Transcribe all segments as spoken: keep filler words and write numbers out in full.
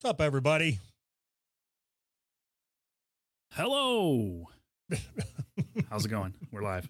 What's up, everybody? Hello. How's it going? We're live.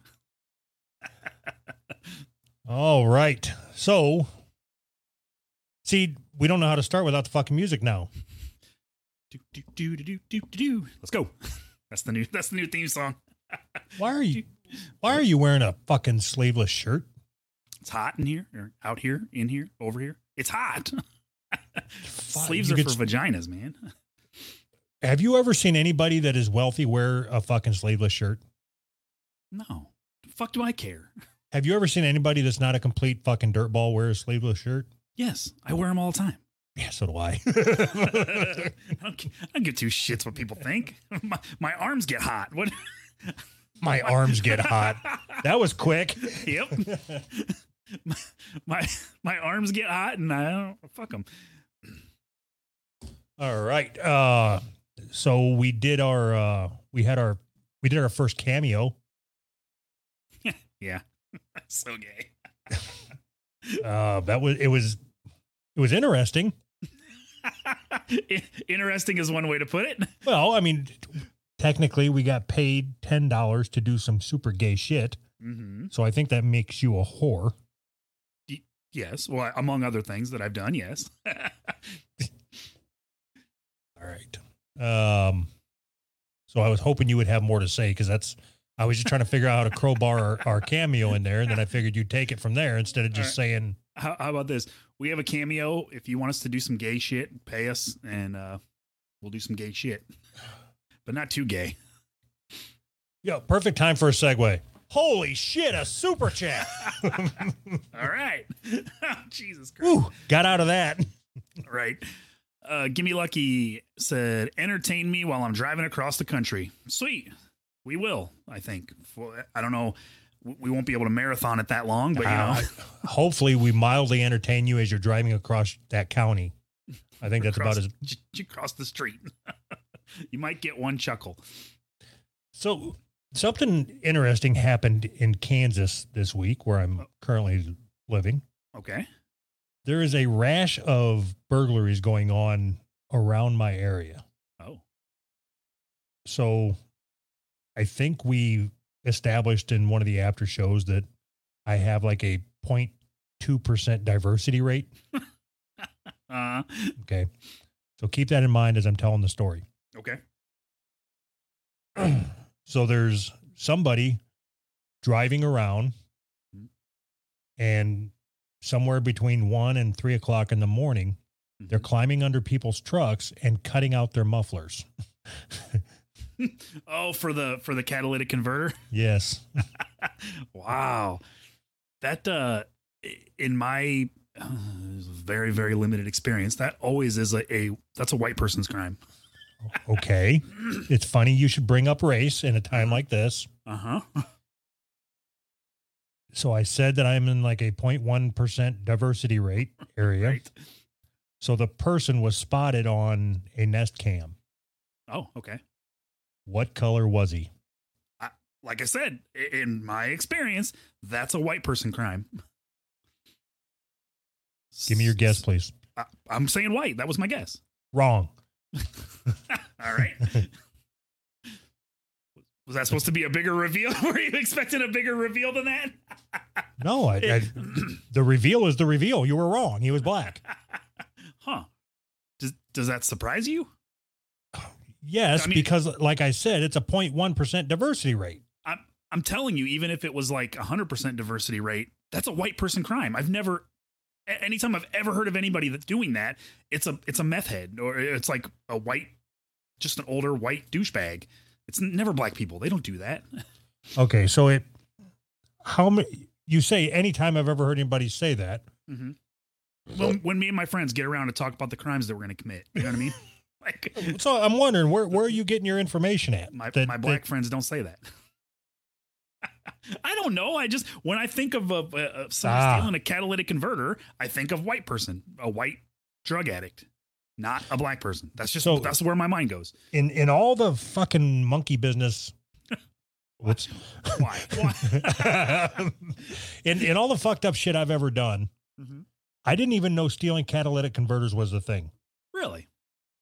All right. So, see, we don't know how to start without the fucking music now. Do, do, do, do, do, do, do. Let's go. That's the new that's the new theme song. Why are you why are you wearing a fucking sleeveless shirt? It's hot in here, or out here, in here, over here. It's hot. Sleeves You are could for s- vaginas, man. Have you ever seen anybody that is wealthy wear a fucking sleeveless shirt? No. The fuck do I care? Have you ever seen anybody that's not a complete fucking dirtball wear a sleeveless shirt? Yes, I wear them all the time. Yeah, so do I. I don't, gi- I don't give two shits what people think. My, my arms get hot. What? My arms get hot. That was quick. Yep. my, my my arms get hot, and I don't fuck them. All right. Uh, so we did our, uh, we had our, we did our first cameo. Yeah, so gay. Uh, that was, it was, it was interesting. Interesting is one way to put it. Well, I mean, technically we got paid ten dollars to do some super gay shit. Mm-hmm. So I think that makes you a whore. Yes, well, among other things that I've done, yes. All right. Um, so I was hoping you would have more to say because that's, I was just trying to figure out how to crowbar our, our cameo in there. And then I figured you'd take it from there instead of just All saying, how, how about this? We have a cameo. If you want us to do some gay shit, pay us, and uh, we'll do some gay shit, but not too gay. yo, perfect time for a segue. Holy shit, a super chat. All right. Jesus Christ. Ooh, got out of that. Right. Uh, Gimme Lucky said, entertain me while I'm driving across the country. Sweet. We will, I think. For, I don't know. We won't be able to marathon it that long, but you know. Uh, hopefully we mildly entertain you as you're driving across that county. I think that's across, about as j- j- across the street. You might get one chuckle. so. Something interesting happened in Kansas this week where I'm currently living. Okay. There is a rash of burglaries going on around my area. Oh. So I think we established in one of the after shows that I have like a zero point two percent diversity rate. Uh, Okay. So keep that in mind as I'm telling the story. okay. So there's somebody driving around and somewhere between one and three o'clock in the morning, they're climbing under people's trucks and cutting out their mufflers. Oh, for the for the catalytic converter. Yes. Wow. That uh in my uh, very very limited experience, that always is a, a that's a white person's crime. Okay. It's funny you should bring up race in a time like this. Uh-huh. So I said that I'm in like a zero point one percent diversity rate area. Right. So the person was spotted on a Nest Cam. Oh, okay. What color was he? I, like I said, i- in my experience, that's a white person crime. Give me your guess, please. I, I'm saying white. That was my guess. Wrong. All right. Was that supposed to be a bigger reveal? Were you expecting a bigger reveal than that? No, I, I, the reveal is the reveal. You were wrong. He was black. Huh. Does does that surprise you? Yes, I mean- because like I said, it's a zero point one percent diversity rate. I'm I'm telling you, even if it was like a one hundred percent diversity rate, that's a white person crime. I've never a- anytime I've ever heard of anybody that's doing that, it's a it's a meth head, or it's like a white, just an older white douchebag. It's never black people. They don't do that. Okay, so it, how many, you say anytime I've ever heard anybody say that. Mm-hmm. Well, when me and my friends get around to talk about the crimes that we're going to commit, you know what I mean? Like, So I'm wondering, where, where are you getting your information at? my That- my black that- friends don't say that. I don't know. I just, when I think of, of, of someone Ah. stealing a catalytic converter, I think of white person, a white drug addict, not a black person. That's just, So- that's where my mind goes. in, in all the fucking monkey business. Whoops. Why? Why? in, in all the fucked up shit I've ever done, Mhm. I didn't even know stealing catalytic converters was a thing. Really?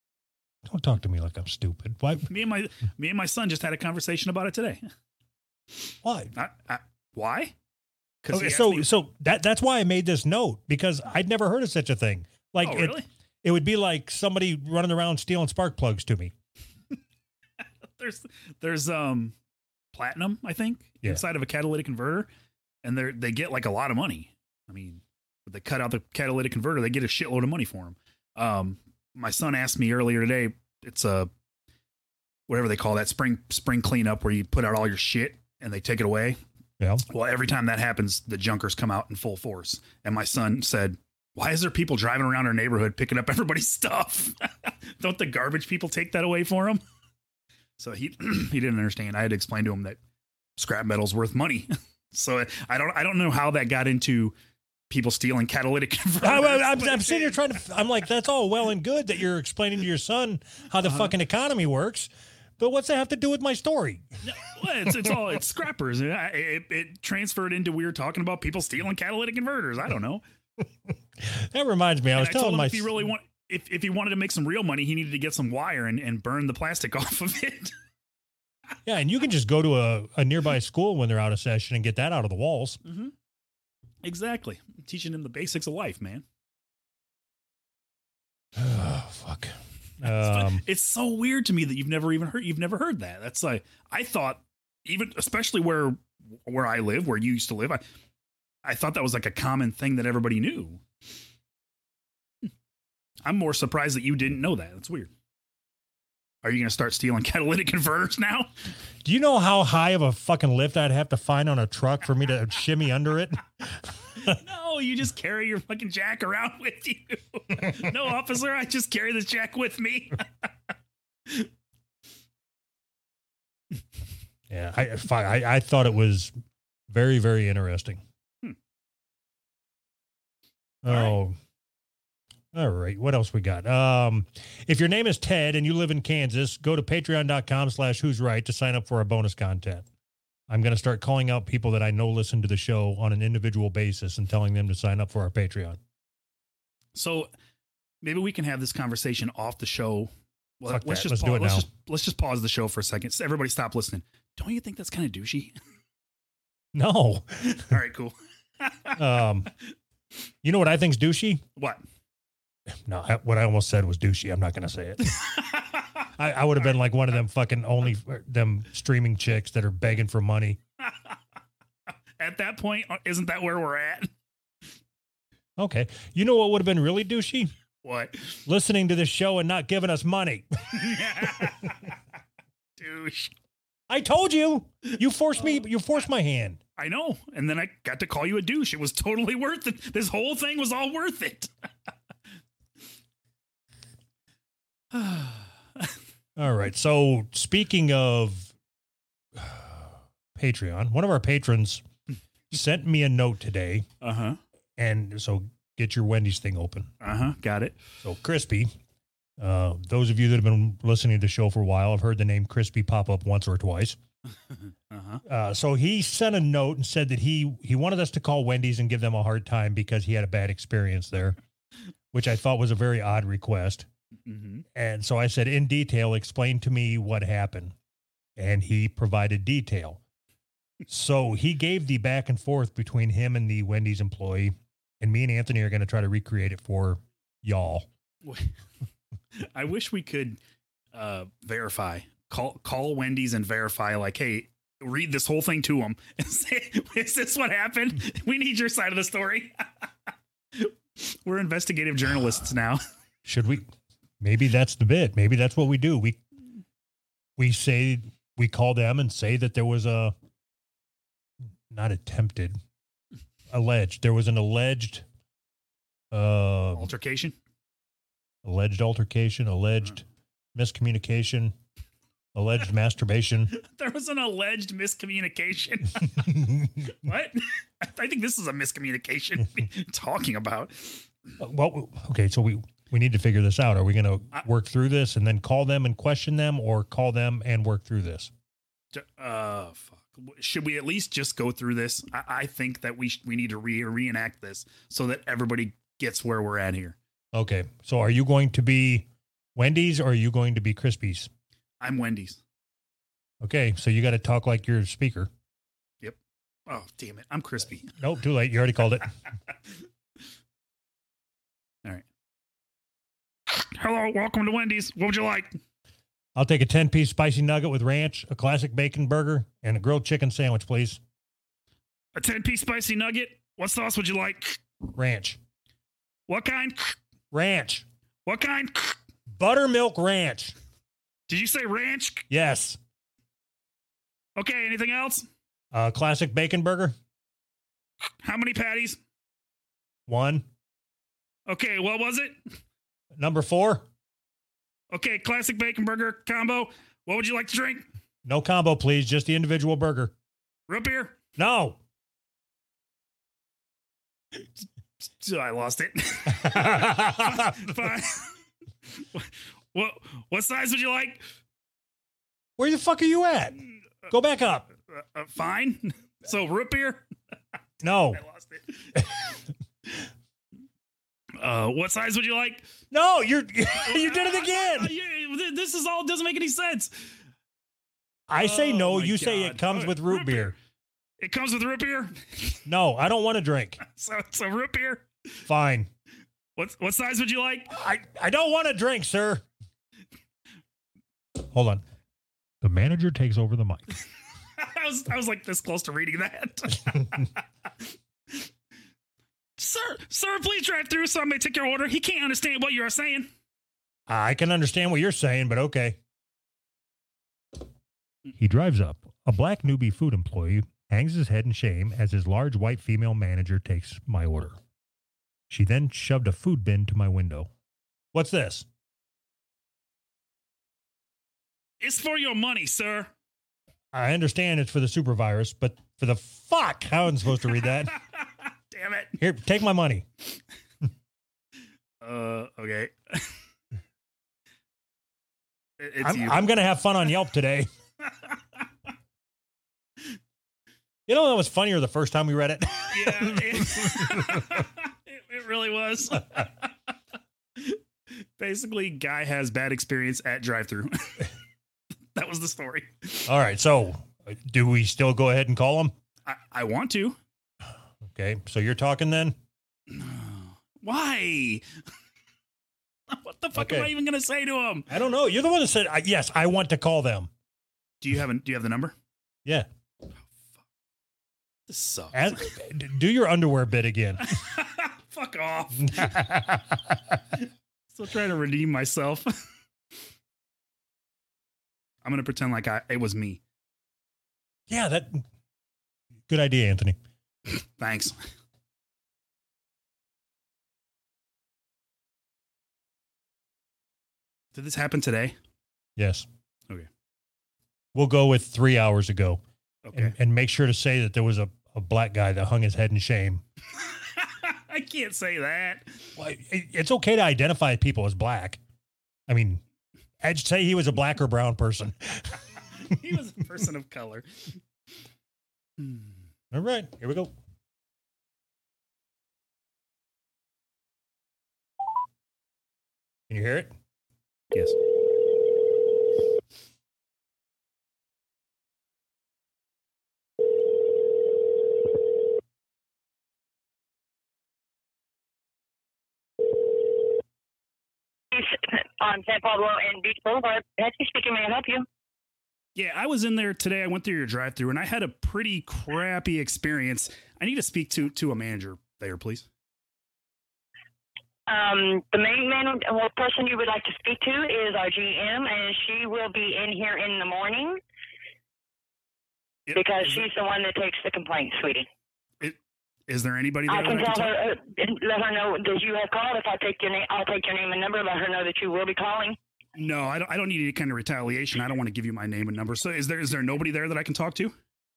Don't talk to me like I'm stupid. Why? Me and my me and my son just had a conversation about it today. Why? I, I, why? Okay, so me, so that that's why I made this note, because I'd never heard of such a thing. Like, oh, really? it, it would be like somebody running around stealing spark plugs to me. there's there's um platinum, I think, yeah. inside of a catalytic converter, and they they get like a lot of money. I mean, if they cut out the catalytic converter, they get a shitload of money for them. Um, my son asked me earlier today. It's a whatever they call that spring spring cleanup where you put out all your shit and they take it away. Yeah. Well, every time that happens, the junkers come out in full force. And my son said, "Why is there people driving around our neighborhood picking up everybody's stuff? Don't the garbage people take that away for them?" So he he didn't understand. I had to explain to him that scrap metal's worth money. So I don't I don't know how that got into people stealing catalytic converters. I, I'm, I'm sitting here trying to. I'm like, that's all well and good that you're explaining to your son how the uh-huh. fucking economy works. But what's that have to do with my story? No, well, it's, it's all, it's scrappers. It, it, it transferred into, we were talking about people stealing catalytic converters. I don't know. That reminds me. I was I telling told him my, if he really want, if, if he wanted to make some real money, he needed to get some wire and, and burn the plastic off of it. Yeah. And you can just go to a, a nearby school when they're out of session and get that out of the walls. Mm-hmm. Exactly. I'm teaching them the basics of life, man. Oh, fuck. Um, it's so weird to me that you've never even heard, you've never heard that. That's like, I thought even, especially where, where I live, where you used to live, I, I thought that was like a common thing that everybody knew. I'm more surprised that you didn't know that. That's weird. Are you going to start stealing catalytic converters now? Do you know how high of a fucking lift I'd have to find on a truck for me to shimmy under it? No, you just carry your fucking jack around with you. No, officer, I just carry this jack with me. Yeah, I, I I thought it was very, very interesting. Hmm. Oh, all right. All right. What else we got? Um, if your name is Ted and you live in Kansas, go to patreon.com slash who's right to sign up for our bonus content. I'm going to start calling out people that I know listen to the show on an individual basis and telling them to sign up for our Patreon. So maybe we can have this conversation off the show. Well, Fuck let's that. just Let's pause, do it let's now. just let's just pause the show for a second. Everybody stop listening. Don't you think that's kind of douchey? No. All right, cool. um, you know what I think's douchey? What? No, I, what I almost said was douchey. I'm not going to say it. I, I would have been like one of them fucking only them streaming chicks that are begging for money. At that point, isn't that where we're at? Okay. You know what would have been really douchey? What? Listening to this show and not giving us money. Douche. I told you. You forced me. You forced my hand. I know. And then I got to call you a douche. It was totally worth it. This whole thing was all worth it. All right. So speaking of Patreon, one of our patrons sent me a note today. Uh-huh. And so get your Wendy's thing open. Uh-huh. Got it. So Crispy, uh, those of you that have been listening to the show for a while have heard the name Crispy pop up once or twice. Uh-huh. Uh, so he sent a note and said that he, he wanted us to call Wendy's and give them a hard time because he had a bad experience there, which I thought was a very odd request. Mm-hmm. And so I said, in detail, explain to me what happened. And he provided detail. So he gave the back and forth between him and the Wendy's employee, and me and Anthony are going to try to recreate it for y'all. I wish we could uh, verify, call, call Wendy's and verify, like, hey, read this whole thing to them and say, is this what happened? We need your side of the story. We're investigative journalists now. Should we? Maybe that's the bit. Maybe that's what we do. We, we say, we call them and say that there was a, not attempted, alleged. There was an alleged uh, altercation, alleged altercation, alleged uh-huh. miscommunication, alleged masturbation. There was an alleged miscommunication. What? I think this is a miscommunication talking about. Well, okay. So we, we need to figure this out. Are we going to work through this and then call them and question them, or call them and work through this? Uh, fuck. Should we at least just go through this? I, I think that we sh- we need to re- reenact this so that everybody gets where we're at here. Okay. So are you going to be Wendy's, or are you going to be Crispy's? I'm Wendy's. Okay, so you got to talk like your speaker. Yep. Oh, damn it. I'm Crispy. Nope, too late. You already called it. All right. Hello, welcome to Wendy's. What would you like? I'll take a ten-piece spicy nugget with ranch, a classic bacon burger, and a grilled chicken sandwich, please. A ten-piece spicy nugget. What sauce would you like? Ranch. What kind? Ranch. What kind? Buttermilk ranch. Did you say ranch? Yes. Okay, anything else? Uh, classic bacon burger. How many patties? One. Okay, what was it? Number four. Okay, classic bacon burger combo. What would you like to drink? No combo, please. Just the individual burger. Root beer? No. I lost it. Fine. What, what size would you like? Where the fuck are you at? Go back up. Uh, uh, fine. So root beer? No. I lost it. Uh, what size would you like? No, you're you did it again. Uh, this is all doesn't make any sense. I say Oh, no. my You say God. it comes Uh, with root beer. It comes with root beer. No, I don't want to drink. So so root beer. Fine. What what size would you like? I, I don't want to drink, sir. Hold on. The manager takes over the mic. I was I was like this close to reading that. Sir, sir, please drive through so I may take your order. He can't understand what you are saying. I can understand what you're saying, but okay. He drives up. A black newbie food employee hangs his head in shame as his large white female manager takes my order. She then shoved a food bin to my window. What's this? It's for your money, sir. I understand it's for the super virus, but for the fuck, how am I supposed to read that? Damn it. Here, take my money. Uh, okay. It- it's I'm, you. I'm going to have fun on Yelp today. You know, that was funnier the first time we read it. Yeah, it, it, it really was. Basically, guy has bad experience at drive-through. That was the story. All right. So do we still go ahead and call him? I, I want to. Okay. So you're talking then? Why? What the fuck Okay. am I even going to say to him? I don't know. You're the one that said, I, yes, I want to call them. Do you have a, do you have the number? Yeah. This sucks. As, do your underwear bit again. Fuck off. Still trying to redeem myself. I'm going to pretend like I, it was me. Yeah, that good idea, Anthony. Thanks. Did this happen today? Yes. Okay. We'll go with three hours ago. Okay. And, and make sure to say that there was a, a black guy that hung his head in shame. I can't say that. Well, it, it's okay to identify people as black. I mean, I'd say he was a black or brown person. He was a person of color. Hmm. All right, here we go. Can you hear it? Yes. On San Pablo and Beach Boulevard. Betsy speaking. May I help you? Yeah, I was in there today. I went through your drive-through, and I had a pretty crappy experience. I need to speak to to a manager there, please. Um, the main man, well, person you would like to speak to is our G M, and she will be in here in the morning It- because is, she's the one that takes the complaint, sweetie. it, is there anybody there? I can that tell talk- her, uh, let her know that you have called. If I take your name, I'll take your name and number. Let her know that you will be calling. No, I don't. I don't need any kind of retaliation. I don't want to give you my name and number. So, is there is there nobody there that I can talk to?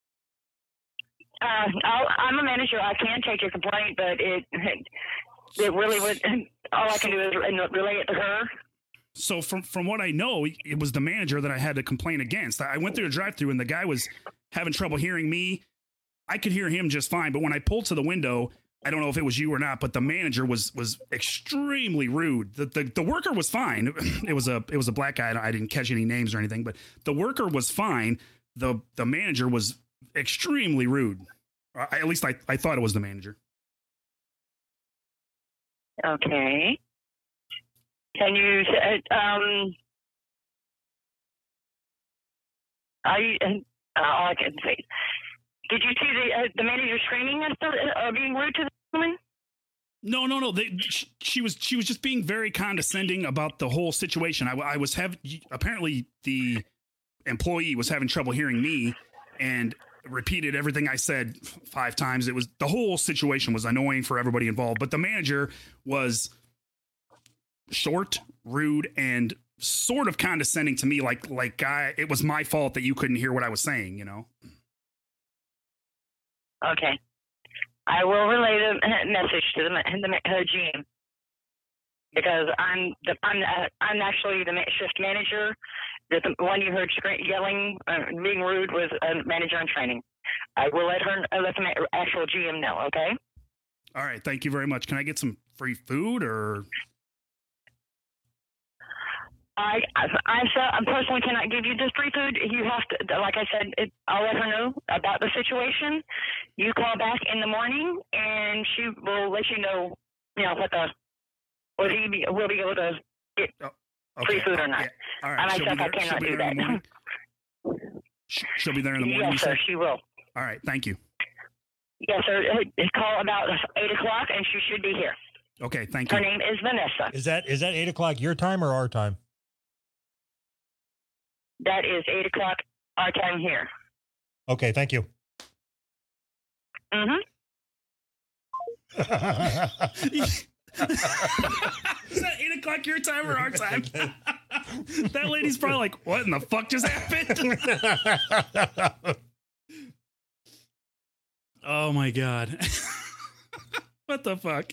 Uh, I'll, I'm a manager. I can take your complaint, but it it really would. All I can do is relay it to her. So from from what I know, it was the manager that I had to complain against. I went through a drive-through and the guy was having trouble hearing me. I could hear him just fine, but when I pulled to the window, I don't know if it was you or not, but the manager was was extremely rude. The the, the worker was fine. It was a it was a black guy. I didn't catch any names or anything, but the worker was fine. The the manager was extremely rude. I, at least I, I thought it was the manager. Okay. Can you um? I uh, all I can say. Did you see the uh, the manager screaming and stuff, uh, being rude to the woman? No, no, no. They, she, she was she was just being very condescending about the whole situation. I, I was having apparently the employee was having trouble hearing me and repeated everything I said five times. It was the whole situation was annoying for everybody involved. But the manager was short, rude, and sort of condescending to me, like like I, it was my fault that you couldn't hear what I was saying. You know. Okay. I will relay the message to the, the uh, G M because I'm the, I'm uh, I'm actually the shift manager. The, the one you heard scream, yelling, uh, being rude was a manager in training. I will let her uh, let the actual G M know. Okay. All right. Thank you very much. Can I get some free food or? I, I, I personally cannot give you this free food. You have to, like I said, it, I'll let her know about the situation. You call back in the morning, and she will let you know, you know, what the, whether you be, will be able to get oh, okay. free food or not. Yeah. All right. And She'll myself, there, I cannot do that. She'll be there in the morning. Yes, sir, she will. All right. Thank you. Yes, sir. Call about eight o'clock, and she should be here. Okay. Thank you. Her name is Vanessa. Is that is that eight o'clock your time or our time? That is eight o'clock our time here. Okay, thank you. Mm-hmm. Is that eight o'clock your time or our time? That lady's probably like, what in the fuck just happened? Oh my God. What the fuck?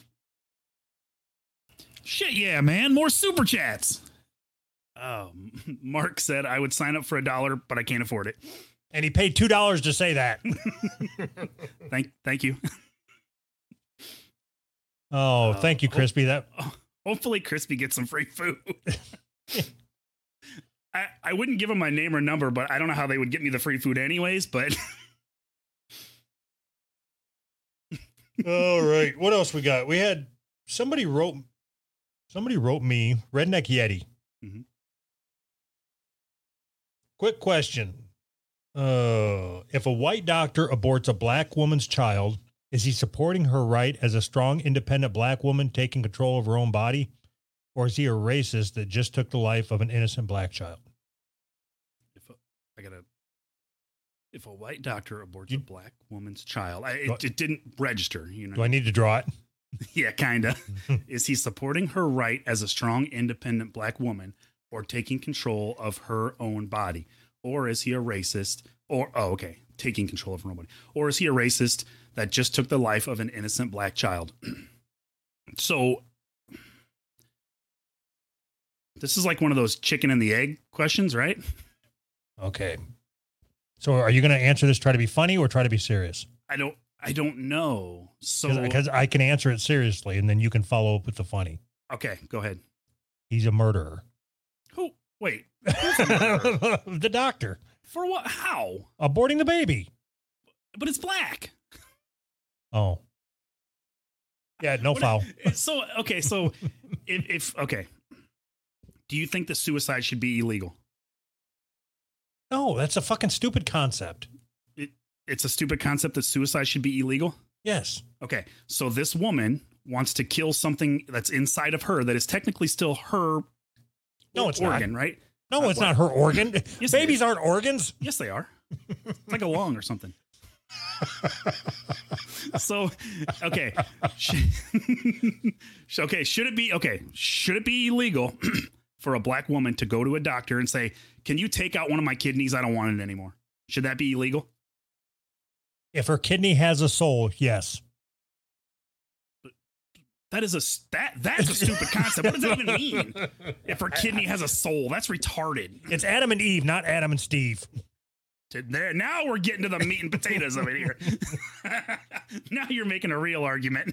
Shit, yeah, man. More super chats. Oh, Mark said I would sign up for a dollar, but I can't afford it. And he paid two dollars to say that. thank, thank you. Oh, uh, thank you, Crispy. That hopefully Crispy gets some free food. I I wouldn't give him my name or number, but I don't know how they would get me the free food anyways. But all right, what else we got? We had somebody wrote somebody wrote me Redneck Yeti. Mm-hmm. Quick question. Uh, if a white doctor aborts a black woman's child, is he supporting her right as a strong, independent black woman taking control of her own body? Or is he a racist that just took the life of an innocent black child? If a, I gotta, if a white doctor aborts you, a black woman's child, I, it, it didn't register. You know. Do I need to draw it? Yeah, kind of. Is he supporting her right as a strong, independent black woman or taking control of her own body? Or is he a racist or, oh, okay, taking control of her own body? Or is he a racist that just took the life of an innocent black child? So this is like one of those chicken and the egg questions, right? Okay. So are you going to answer this, try to be funny or try to be serious? I don't, I don't know. So because I can answer it seriously and then you can follow up with the funny. Okay, go ahead. He's a murderer. Who? Wait. The doctor. For what? How? Aborting the baby. But it's black. Oh. Yeah, no what foul. If, so, okay, so if, if, okay. Do you think that suicide should be illegal? No, that's a fucking stupid concept. It, it's a stupid concept that suicide should be illegal? Yes. Okay, so this woman wants to kill something that's inside of her that is technically still her no, it's organ, not. right? No, uh, it's what? not her organ. Yes, babies aren't organs. Yes, they are. It's like a lung or something. So, okay. Okay, should it be, okay, should it be illegal for a black woman to go to a doctor and say, can you take out one of my kidneys? I don't want it anymore. Should that be illegal? If her kidney has a soul, yes. That is a that that's a stupid concept. What does that even mean? If her kidney has a soul, that's retarded. It's Adam and Eve, not Adam and Steve. There, now we're getting to the meat and potatoes of it here. Now you're making a real argument.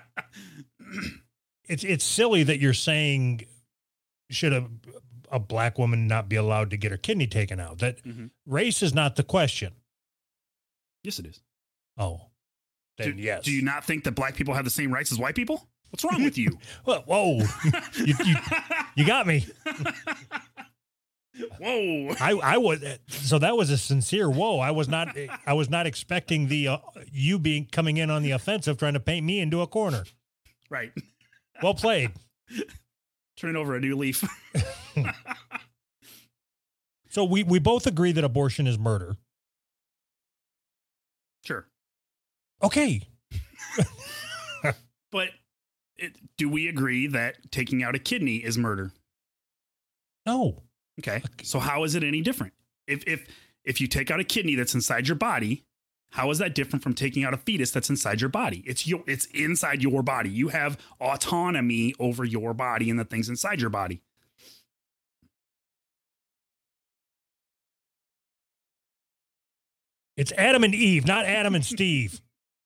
It's it's silly that you're saying should a a black woman not be allowed to get her kidney taken out. That Mhm. race is not the question. Yes, it is. Oh, then do, yes. Do you not think that black people have the same rights as white people? What's wrong with you? Well, whoa, you, you, you got me. Whoa. I, I was, so that was a sincere whoa. I was not, I was not expecting the, uh, you being coming in on the offensive, trying to paint me into a corner. Right. Well played. Turn over a new leaf. So we, we both agree that abortion is murder. Sure. Okay. But it, do we agree that taking out a kidney is murder? No. Okay. So how is it any different? If if if you take out a kidney that's inside your body, how is that different from taking out a fetus that's inside your body? It's your it's inside your body. You have autonomy over your body and the things inside your body. It's Adam and Eve, not Adam and Steve.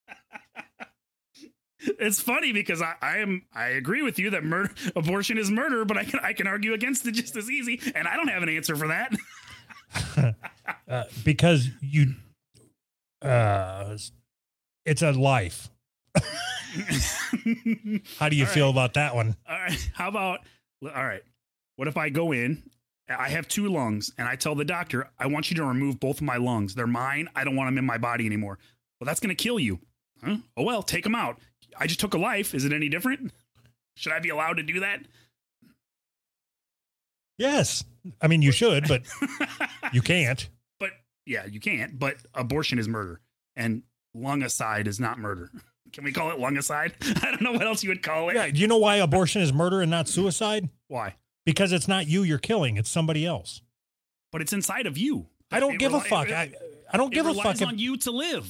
It's funny because I, I am I agree with you that murder abortion is murder, but I can I can argue against it just as easy, and I don't have an answer for that. uh, because you, uh, it's a life. How do you All feel right. about that one? All right. How about all right? What if I go in? I have two lungs, and I tell the doctor, I want you to remove both of my lungs. They're mine. I don't want them in my body anymore. Well, that's going to kill you. Huh? Oh, well, take them out. I just took a life. Is it any different? Should I be allowed to do that? Yes. I mean, you should, but you can't. But yeah, you can't. But abortion is murder, and lungicide is not murder. Can we call it lungicide? I don't know what else you would call it. Yeah. Do you know why abortion is murder and not suicide? Why? Because it's not you you're killing. It's somebody else. But it's inside of you. I don't It give a reli- fuck. It, I, I don't it give a relies fuck. If, on you to live.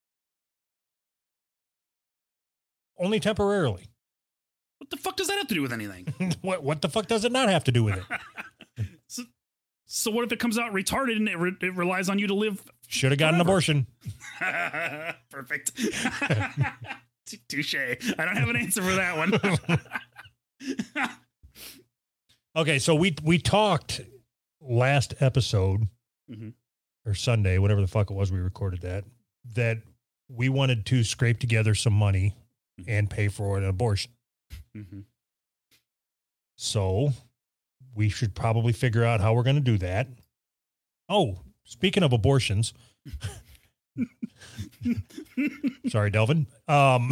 only temporarily. What the fuck does that have to do with anything? what what the fuck does it not have to do with it? so, so what if it comes out retarded and it, re- it relies on you to live? Should have got an abortion. Perfect. Touche. I don't have an answer for that one. Okay, so we we talked last episode Mhm. or Sunday, whatever the fuck it was, we recorded that, that we wanted to scrape together some money and pay for an abortion. Mm-hmm. So we should probably figure out how we're going to do that. Oh, speaking of abortions. Sorry, Delvin. Um,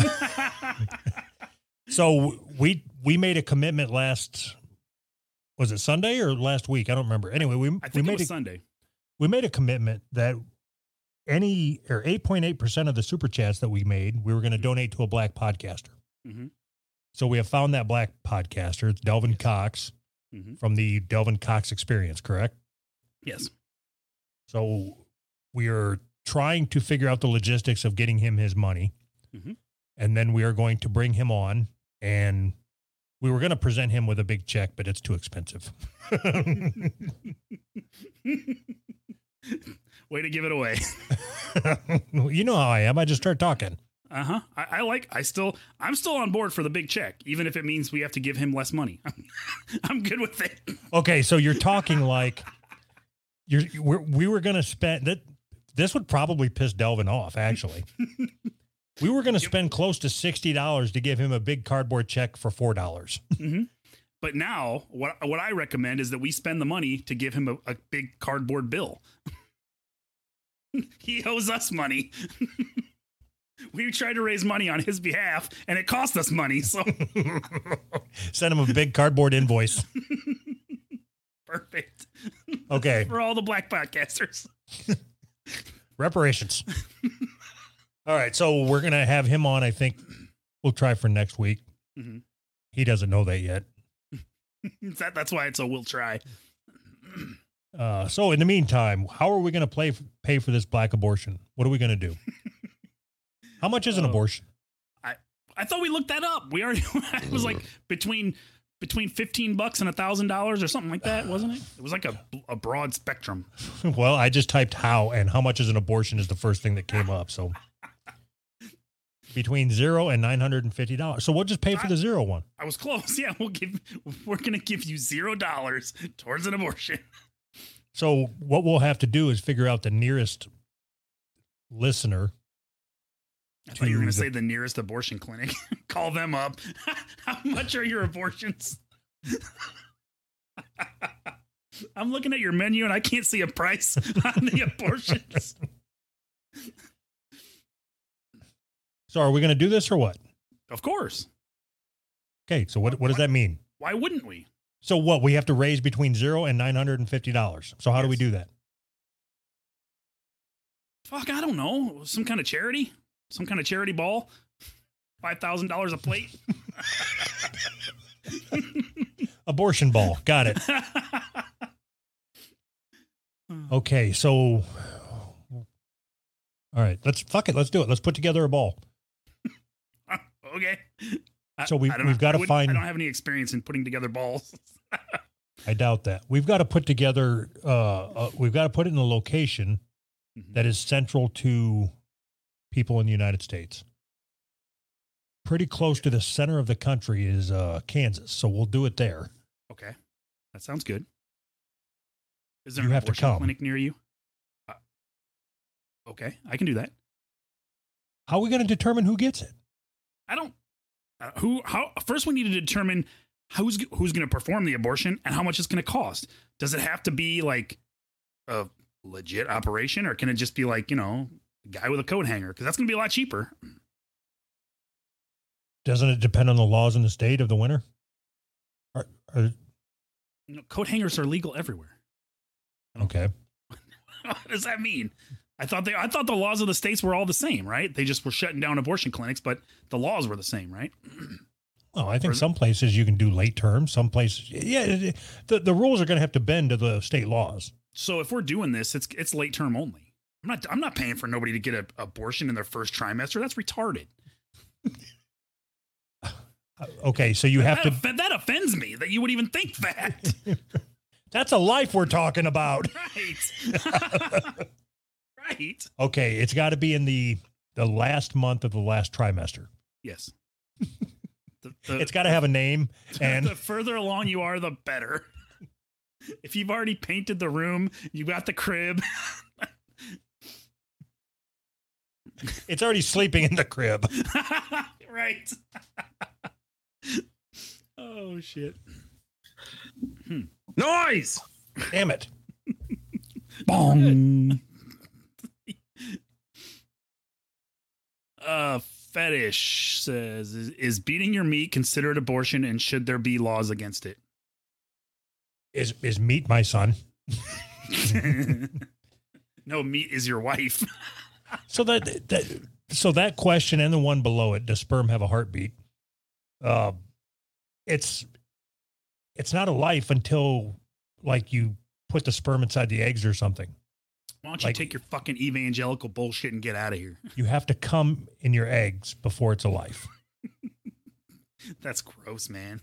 so we we made a commitment last, was it Sunday or last week? I don't remember. Anyway, we, I we think it made was a, Sunday. we made a commitment that any or eight point eight percent of the super chats that we made, we were going to donate to a black podcaster. Mm-hmm. So we have found that black podcaster. It's Delvin Cox Mm-hmm. from the Delvin Cox Experience, correct? Yes. So we are trying to figure out the logistics of getting him his money. Mm-hmm. And then we are going to bring him on, and we were going to present him with a big check, but it's too expensive. Way to give it away. You know how I am. I just start talking. Uh-huh. I, I like, I still, I'm still on board for the big check, even if it means we have to give him less money. I'm good with it. Okay. So you're talking like you're, we're, we were going to spend that. This would probably piss Delvin off. Actually, we were going to spend close to sixty dollars to give him a big cardboard check for four dollars. Mm-hmm. But now what, what I recommend is that we spend the money to give him a, a big cardboard bill. He owes us money. We tried to raise money on his behalf, and it cost us money. So Send him a big cardboard invoice. perfect. Okay. For all the black podcasters. Reparations. All right. So we're going to have him on. I think we'll try for next week. Mm-hmm. He doesn't know that yet. that, that's why it's a we'll try. Uh, so in the meantime, how are we going to play pay for this black abortion? What are we going to do? How much is an Uh, abortion? I thought we looked that up. We already, it was like between between fifteen bucks and a thousand dollars or something like that, wasn't it? It was like a, a broad spectrum. Well, I just typed how, and how much is an abortion is the first thing that came up. So between zero and nine hundred fifty dollars. So we'll just pay for the zero one. I was close. Yeah, we'll give, we're going to give you zero dollars towards an abortion. So what we'll have to do is figure out the nearest listener. I thought you were going to say the nearest abortion clinic. Call them up. How much are your abortions? I'm looking at your menu and I can't see a price on the abortions. So are we going to do this or what? Of course. Okay. So what, what does that mean? Why wouldn't we? So what? We have to raise between zero and nine hundred fifty dollars. So how Yes. do we do that? Fuck, I don't know. Some kind of charity? Some kind of charity ball? five thousand dollars a plate? Abortion ball. Got it. Okay. So, all right, let's fuck it. Let's do it. Let's put together a ball. Okay. So we- I don't- we've gotta I wouldn't- find- I don't have any experience in putting together balls. I doubt that. We've got to put together, uh, uh we've got to put it in a location that is central to people in the United States. Pretty close to the center of the country is uh, Kansas. So we'll do it there. Okay. That sounds good. Is there You an have to abortion come. clinic near you? Uh, okay, I can do that. How are we going to determine who gets it? I don't. Uh, who? How? First, we need to determine who's who's going to perform the abortion and how much it's going to cost. Does it have to be like a legit operation, or can it just be like, you know, a guy with a coat hanger? Because that's going to be a lot cheaper. Doesn't it depend on the laws in the state of the winner? Are, are, You know, coat hangers are legal everywhere. okay. What does that mean? I thought they. I thought the laws of the states were all the same, right? They just were shutting down abortion clinics, but the laws were the same, right? Well, I think Or- some places you can do late term. Some places, yeah, it- the, the rules are going to have to bend to the state laws. So if we're doing this, it's it's late term only. I'm not. I'm not paying for nobody to get an abortion in their first trimester. That's retarded. Okay, so you have that, to. off- that offends me that you would even think that. That's a life we're talking about. Right. Right. Okay, it's got to be in the the last month of the last trimester. Yes. The, the, It's got to have a name, and the further along you are, the better. If you've already painted the room, you got the crib. it's already sleeping in the crib. Right. Oh shit. Noise! Damn it! Bong. uh, fetish says, is, is beating your meat considered abortion, and should there be laws against it? Is is meat my son? No, meat is your wife. So that, that so that question and the one below it, does sperm have a heartbeat? Uh, it's it's not a life until like you put the sperm inside the eggs or something. Why don't you Like- take your fucking evangelical bullshit and get out of here? You have to come in your eggs before it's a life. That's gross, man.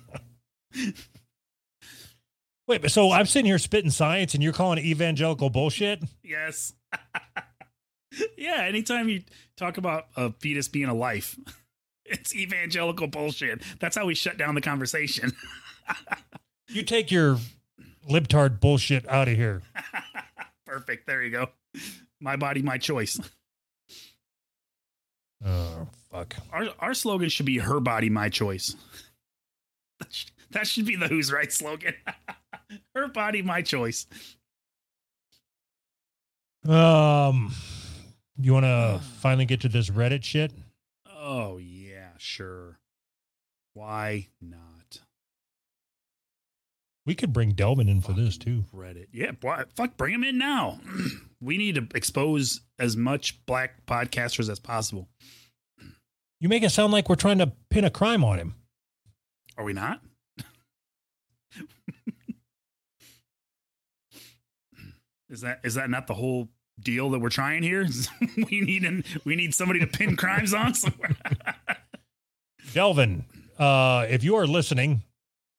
Wait, but so I'm sitting here spitting science and you're calling it evangelical bullshit? Yes. Yeah, anytime you talk about a fetus being a life, it's evangelical bullshit. That's how we shut down the conversation. You take your libtard bullshit out of here. Perfect. There you go. My body, my choice. Oh, fuck. Our our slogan should be her body, my choice. That should be the Who's Right slogan. Her body, my choice. Um, you want to finally get to this Reddit shit? Oh, yeah, sure. Why not? We could bring Delvin in for this too. Reddit. Yeah, boy, fuck, bring him in now. We need to expose as much black podcasters as possible. You make it sound like we're trying to pin a crime on him. Are we not? Is that is that not the whole deal that we're trying here? we need an, we need somebody to pin crimes on somewhere. Delvin, uh, if you are listening,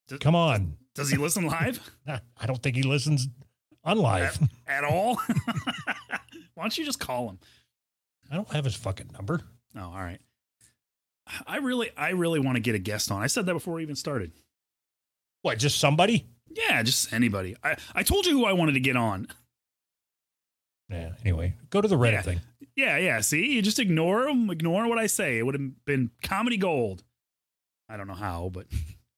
Does, Come on. Does he listen live? I don't think he listens on live. At, at all? Why don't you just call him? I don't have his fucking number. Oh, all right. I really, I really want to get a guest on. I said that before we even started. What, just somebody? Yeah, just anybody. I, I told you who I wanted to get on. Yeah, anyway, go to the Reddit Yeah. thing. Yeah, yeah. See, you just ignore them, ignore what I say. It would have been comedy gold. I don't know how, but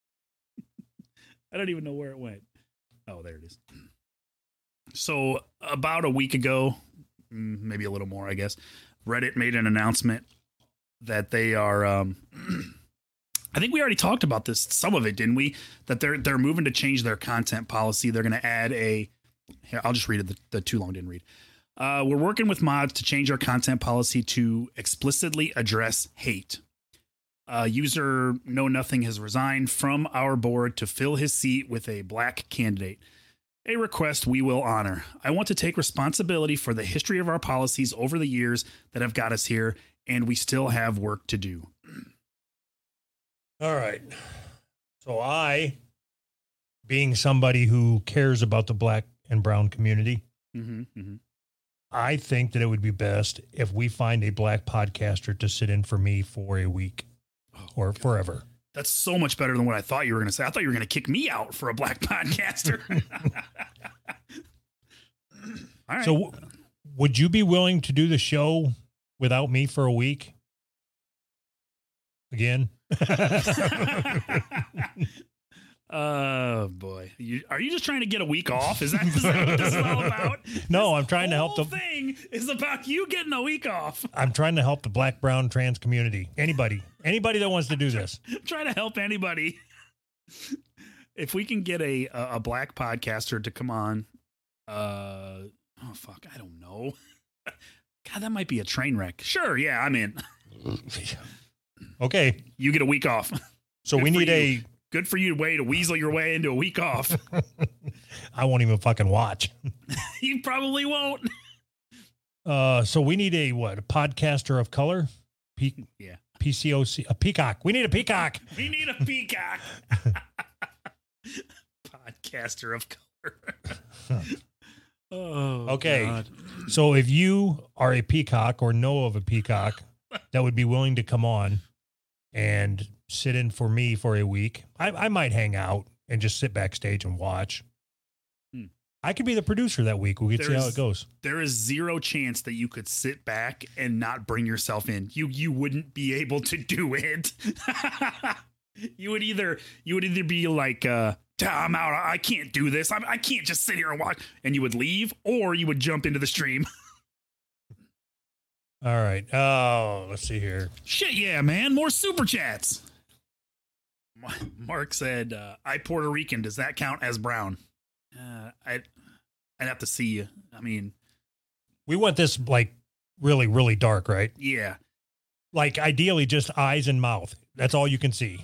I don't even know where it went. Oh, there it is. So about a week ago, maybe a little more, I guess, Reddit made an announcement that they are, um, I think we already talked about this, some of it, didn't we? That they're, they're moving to change their content policy. They're going to add a, here, I'll just read it. The, the too long didn't read. Uh, we're working with mods to change our content policy to explicitly address hate. Uh, user Know Nothing has resigned from our board to fill his seat with a black candidate. A request we will honor. I want to take responsibility for the history of our policies over the years that have got us here, and we still have work to do. All right. So I, being somebody who cares about the black and brown community, Mm-hmm, mm-hmm. I think that it would be best if we find a black podcaster to sit in for me for a week Oh, or God. forever. That's so much better than what I thought you were going to say. I thought you were going to kick me out for a black podcaster. All right. So w- would you be willing to do the show without me for a week? Again? Oh boy, you, are you just trying to get a week off? Is that, is that what this is all about? No, This I'm trying to help whole the thing is about you getting a week off. I'm trying to help the black, brown, trans community. Anybody, anybody that wants to do this. I'm trying to help anybody. If we can get a a, a black podcaster to come on, uh, oh fuck, I don't know. God, that might be a train wreck. Sure, yeah, I'm in. Okay. You get a week off. So Good we for need you. a, Good for you to way to weasel your way into a week off. I won't even fucking watch. You probably won't. Uh, so we need a, what, a podcaster of color? P- Yeah. P C O C, a peacock. We need a peacock. We need a peacock. Podcaster of color. Oh, Okay. God. So if you are a peacock or know of a peacock that would be willing to come on and sit in for me for a week, I, I might hang out and just sit backstage and watch. Hmm. I could be the producer that week. We could see how There's- it goes. There is zero chance that you could sit back and not bring yourself in. You you wouldn't be able to do it. You would either you would either be like, uh, I'm out. I can't do this. I, I can't just sit here and watch. And you would leave, or you would jump into the stream. All right. Oh, let's see here. Shit, yeah, man. More super chats. Ma- Mark said, uh, I Puerto Rican. Does that count as brown? Uh, I'd, I'd have to see you. I mean, We want this like really, really dark, right? yeah. Like ideally just eyes and mouth. That's all you can see.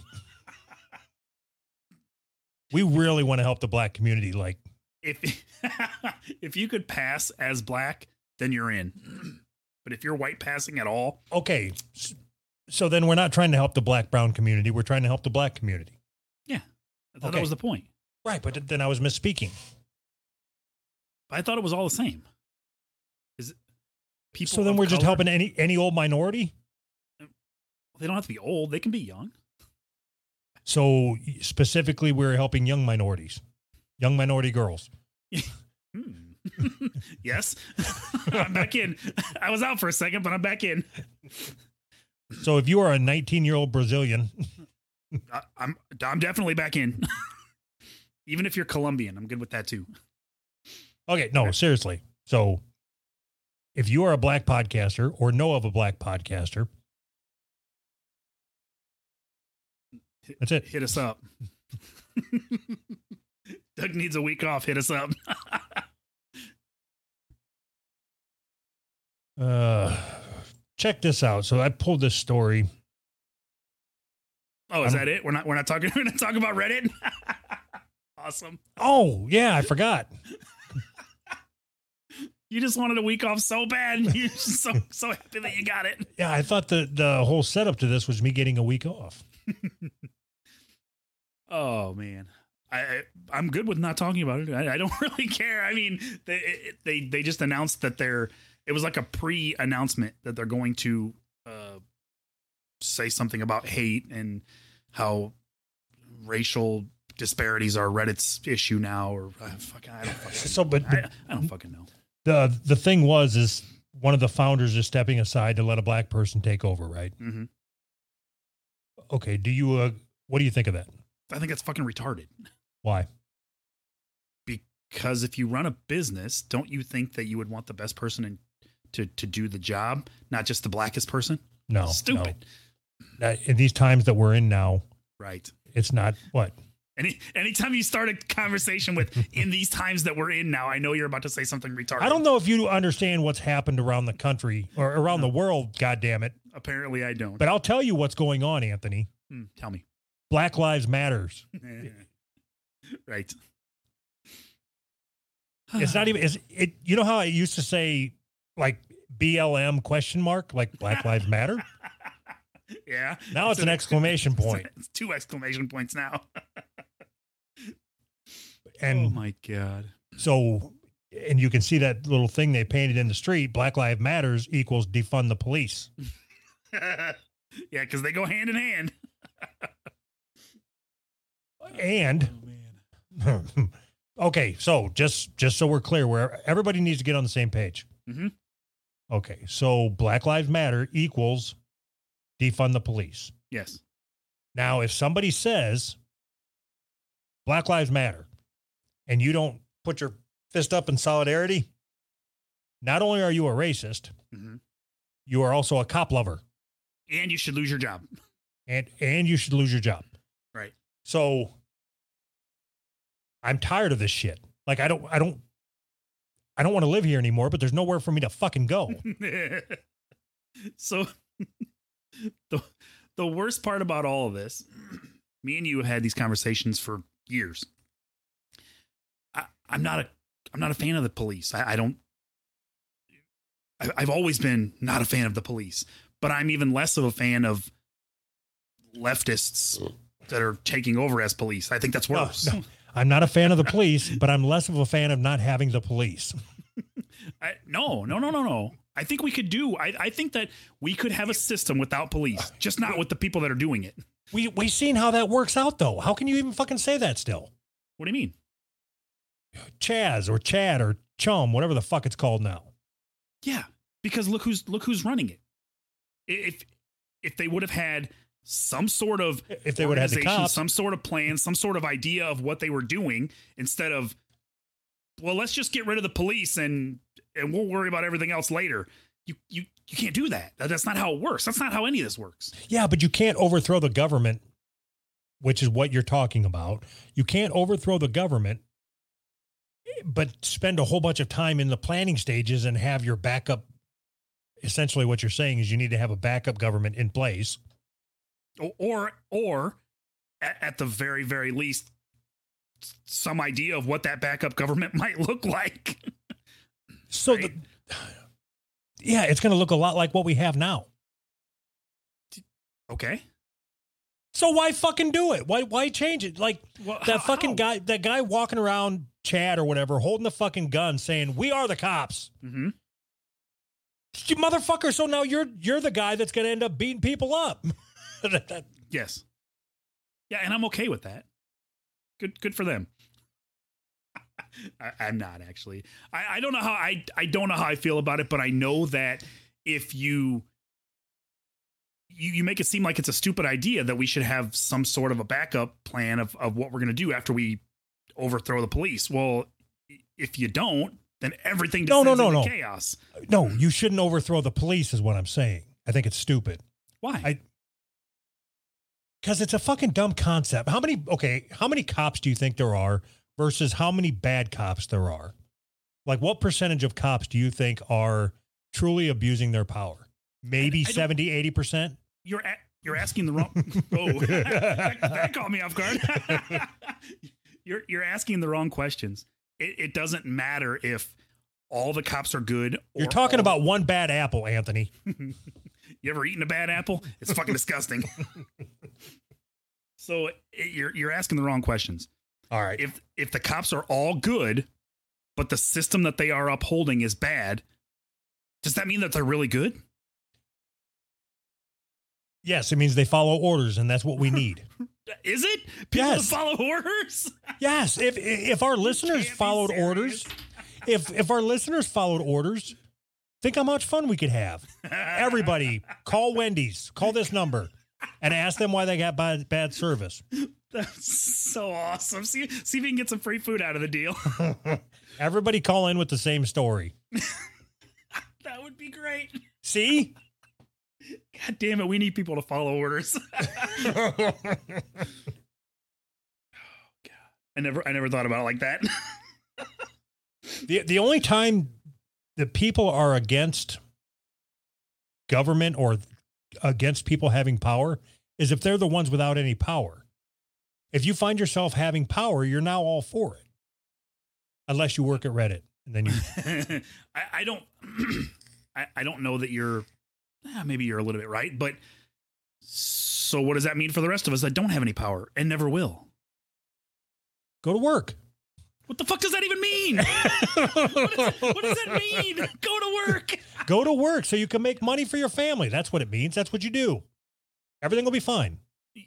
We really want to help the black community. Like, If if you could pass as black, then you're in. But if you're white passing at all, okay. s- So then we're not trying to help the black, brown community. We're trying to help the black community. I thought Okay. that was the point. Right. But then I was misspeaking. But I thought it was all the same. Is it people? So then of we're just color- helping any, any old minority. They don't have to be old. They can be young. So specifically, we're helping young minorities, young minority girls. Hmm. Yes, I'm back in. I was out for a second, but I'm back in. So if you are a nineteen year old Brazilian, I, I'm I'm definitely back in. Even if you're Colombian, I'm good with that too. okay, no, seriously. So if you are a black podcaster or know of a black podcaster, that's it. Hit us up. Doug needs a week off. Hit us up. Uh, check this out. So I pulled this story. Oh, is I'm- that it? We're not we're not talking we're not talking about Reddit. Awesome. Oh, yeah, I forgot. You just wanted a week off so bad. You're just so so happy that you got it. Yeah, I thought the, the whole setup to this was me getting a week off. Oh man. I, I'm good with not talking about it. I, I don't really care. I mean, they, they they just announced that they're. It was like a pre-announcement that they're going to uh, say something about hate and how racial disparities are Reddit's issue now. Or uh, fuck, I don't fucking. So, but the, I, I don't fucking know. The the thing was is one of the founders is stepping aside to let a black person take over, right? Mm-hmm. Okay. Do you? Uh, what do you think of that? I think that's fucking retarded. Why? Because if you run a business, don't you think that you would want the best person in, to to do the job, not just the blackest person? No, stupid. No. That, in these times that we're in now, right? It's not what. Any anytime you start a conversation with "in these times that we're in now," I know you're about to say something retarded. I don't know if you understand what's happened around the country or around no. the world. God damn it! Apparently, I don't. But I'll tell you what's going on, Anthony. Hmm, tell me. Black Lives Matters. Right. It's not even, it's, it, you know how I used to say like B L M question mark, like Black Lives Matter? Yeah. Now it's, it's an, an exclamation point. It's two exclamation points now. And oh my God. So, and you can see that little thing they painted in the street, Black Lives Matters equals defund the police. Yeah, because they go hand in hand. And oh, okay, so just just so we're clear, where everybody needs to get on the same page. Mm-hmm. Okay, so Black Lives Matter equals defund the police. Yes. Now, if somebody says Black Lives Matter and you don't put your fist up in solidarity, not only are you a racist, mm-hmm. you are also a cop lover. And you should lose your job. And and you should lose your job. Right. So I'm tired of this shit. Like I don't I don't I don't want to live here anymore, but there's nowhere for me to fucking go. So the the worst part about all of this, me and you have had these conversations for years. I, I'm not a I'm not a fan of the police. I, I don't I, I've always been not a fan of the police, but I'm even less of a fan of leftists that are taking over as police. I think that's worse. No, no. I'm not a fan of the police, but I'm less of a fan of not having the police. I, no, no, no, no, no. I think we could do, I, I think that we could have a system without police, just not with the people that are doing it. We, we've seen how that works out though. How can you even fucking say that still? What do you mean? Chaz or Chad or Chum, whatever the fuck it's called now. Yeah. Because look who's, look who's running it. If, if they would have had some sort of if they would have had the cops, some sort of plan, some sort of idea of what they were doing, instead of, well, let's just get rid of the police and and we'll worry about everything else later. You you you can't do that. That's not how it works. That's not how any of this works. Yeah, but you can't overthrow the government, which is what you're talking about. You can't overthrow the government, but spend a whole bunch of time in the planning stages and have your backup. Essentially, what you're saying is you need to have a backup government in place. Or, or at, at the very, very least, some idea of what that backup government might look like. So, right? the, yeah, it's going to look a lot like what we have now. Okay. So why fucking do it? Why why change it? Like well, that how, fucking how? guy, that guy walking around Chad or whatever, holding the fucking gun, saying we are the cops. Mm-hmm. You motherfucker! So now you're you're the guy that's going to end up beating people up. Yes. Yeah, and I'm okay with that. Good good for them. I, I'm not actually. I, I don't know how I I don't know how I feel about it, but I know that if you you you make it seem like it's a stupid idea that we should have some sort of a backup plan of, of what we're gonna do after we overthrow the police. Well, if you don't, then everything no, descends no, no, into no. chaos. No, you shouldn't overthrow the police is what I'm saying. I think it's stupid. Why? I Because it's a fucking dumb concept. How many, okay, how many cops do you think there are versus how many bad cops there are? Like, what percentage of cops do you think are truly abusing their power? Maybe I, I seventy, eighty percent? You're a, you're asking the wrong... Oh, that, that caught me off guard. you're, you're asking the wrong questions. It, it doesn't matter if all the cops are good. Or you're talking all... about one bad apple, Anthony. You ever eaten a bad apple? It's fucking disgusting. So it, you're you're asking the wrong questions. All right. If if the cops are all good, but the system that they are upholding is bad, does that mean that they're really good? Yes, it means they follow orders, and that's what we need. Is it? People Yes. that follow orders? Yes. If if our listeners can't be followed serious. orders, if if our listeners followed orders, think how much fun we could have. Everybody, call Wendy's, call this number, and ask them why they got bad, bad service. That's so awesome. See, see if you can get some free food out of the deal. Everybody call in with the same story. That would be great. See? God damn it, we need people to follow orders. Oh God. I never I never thought about it like that. The the only time that people are against government or against people having power is if they're the ones without any power. If you find yourself having power, you're now all for it. Unless you work at Reddit. And then you I, I don't I, I don't know that you're eh, maybe you're a little bit right, but so what does that mean for the rest of us that don't have any power and never will? go to work. What the fuck does that even mean? what, does, what does that mean? Go to work. Go to work so you can make money for your family. That's what it means. That's what you do. Everything will be fine.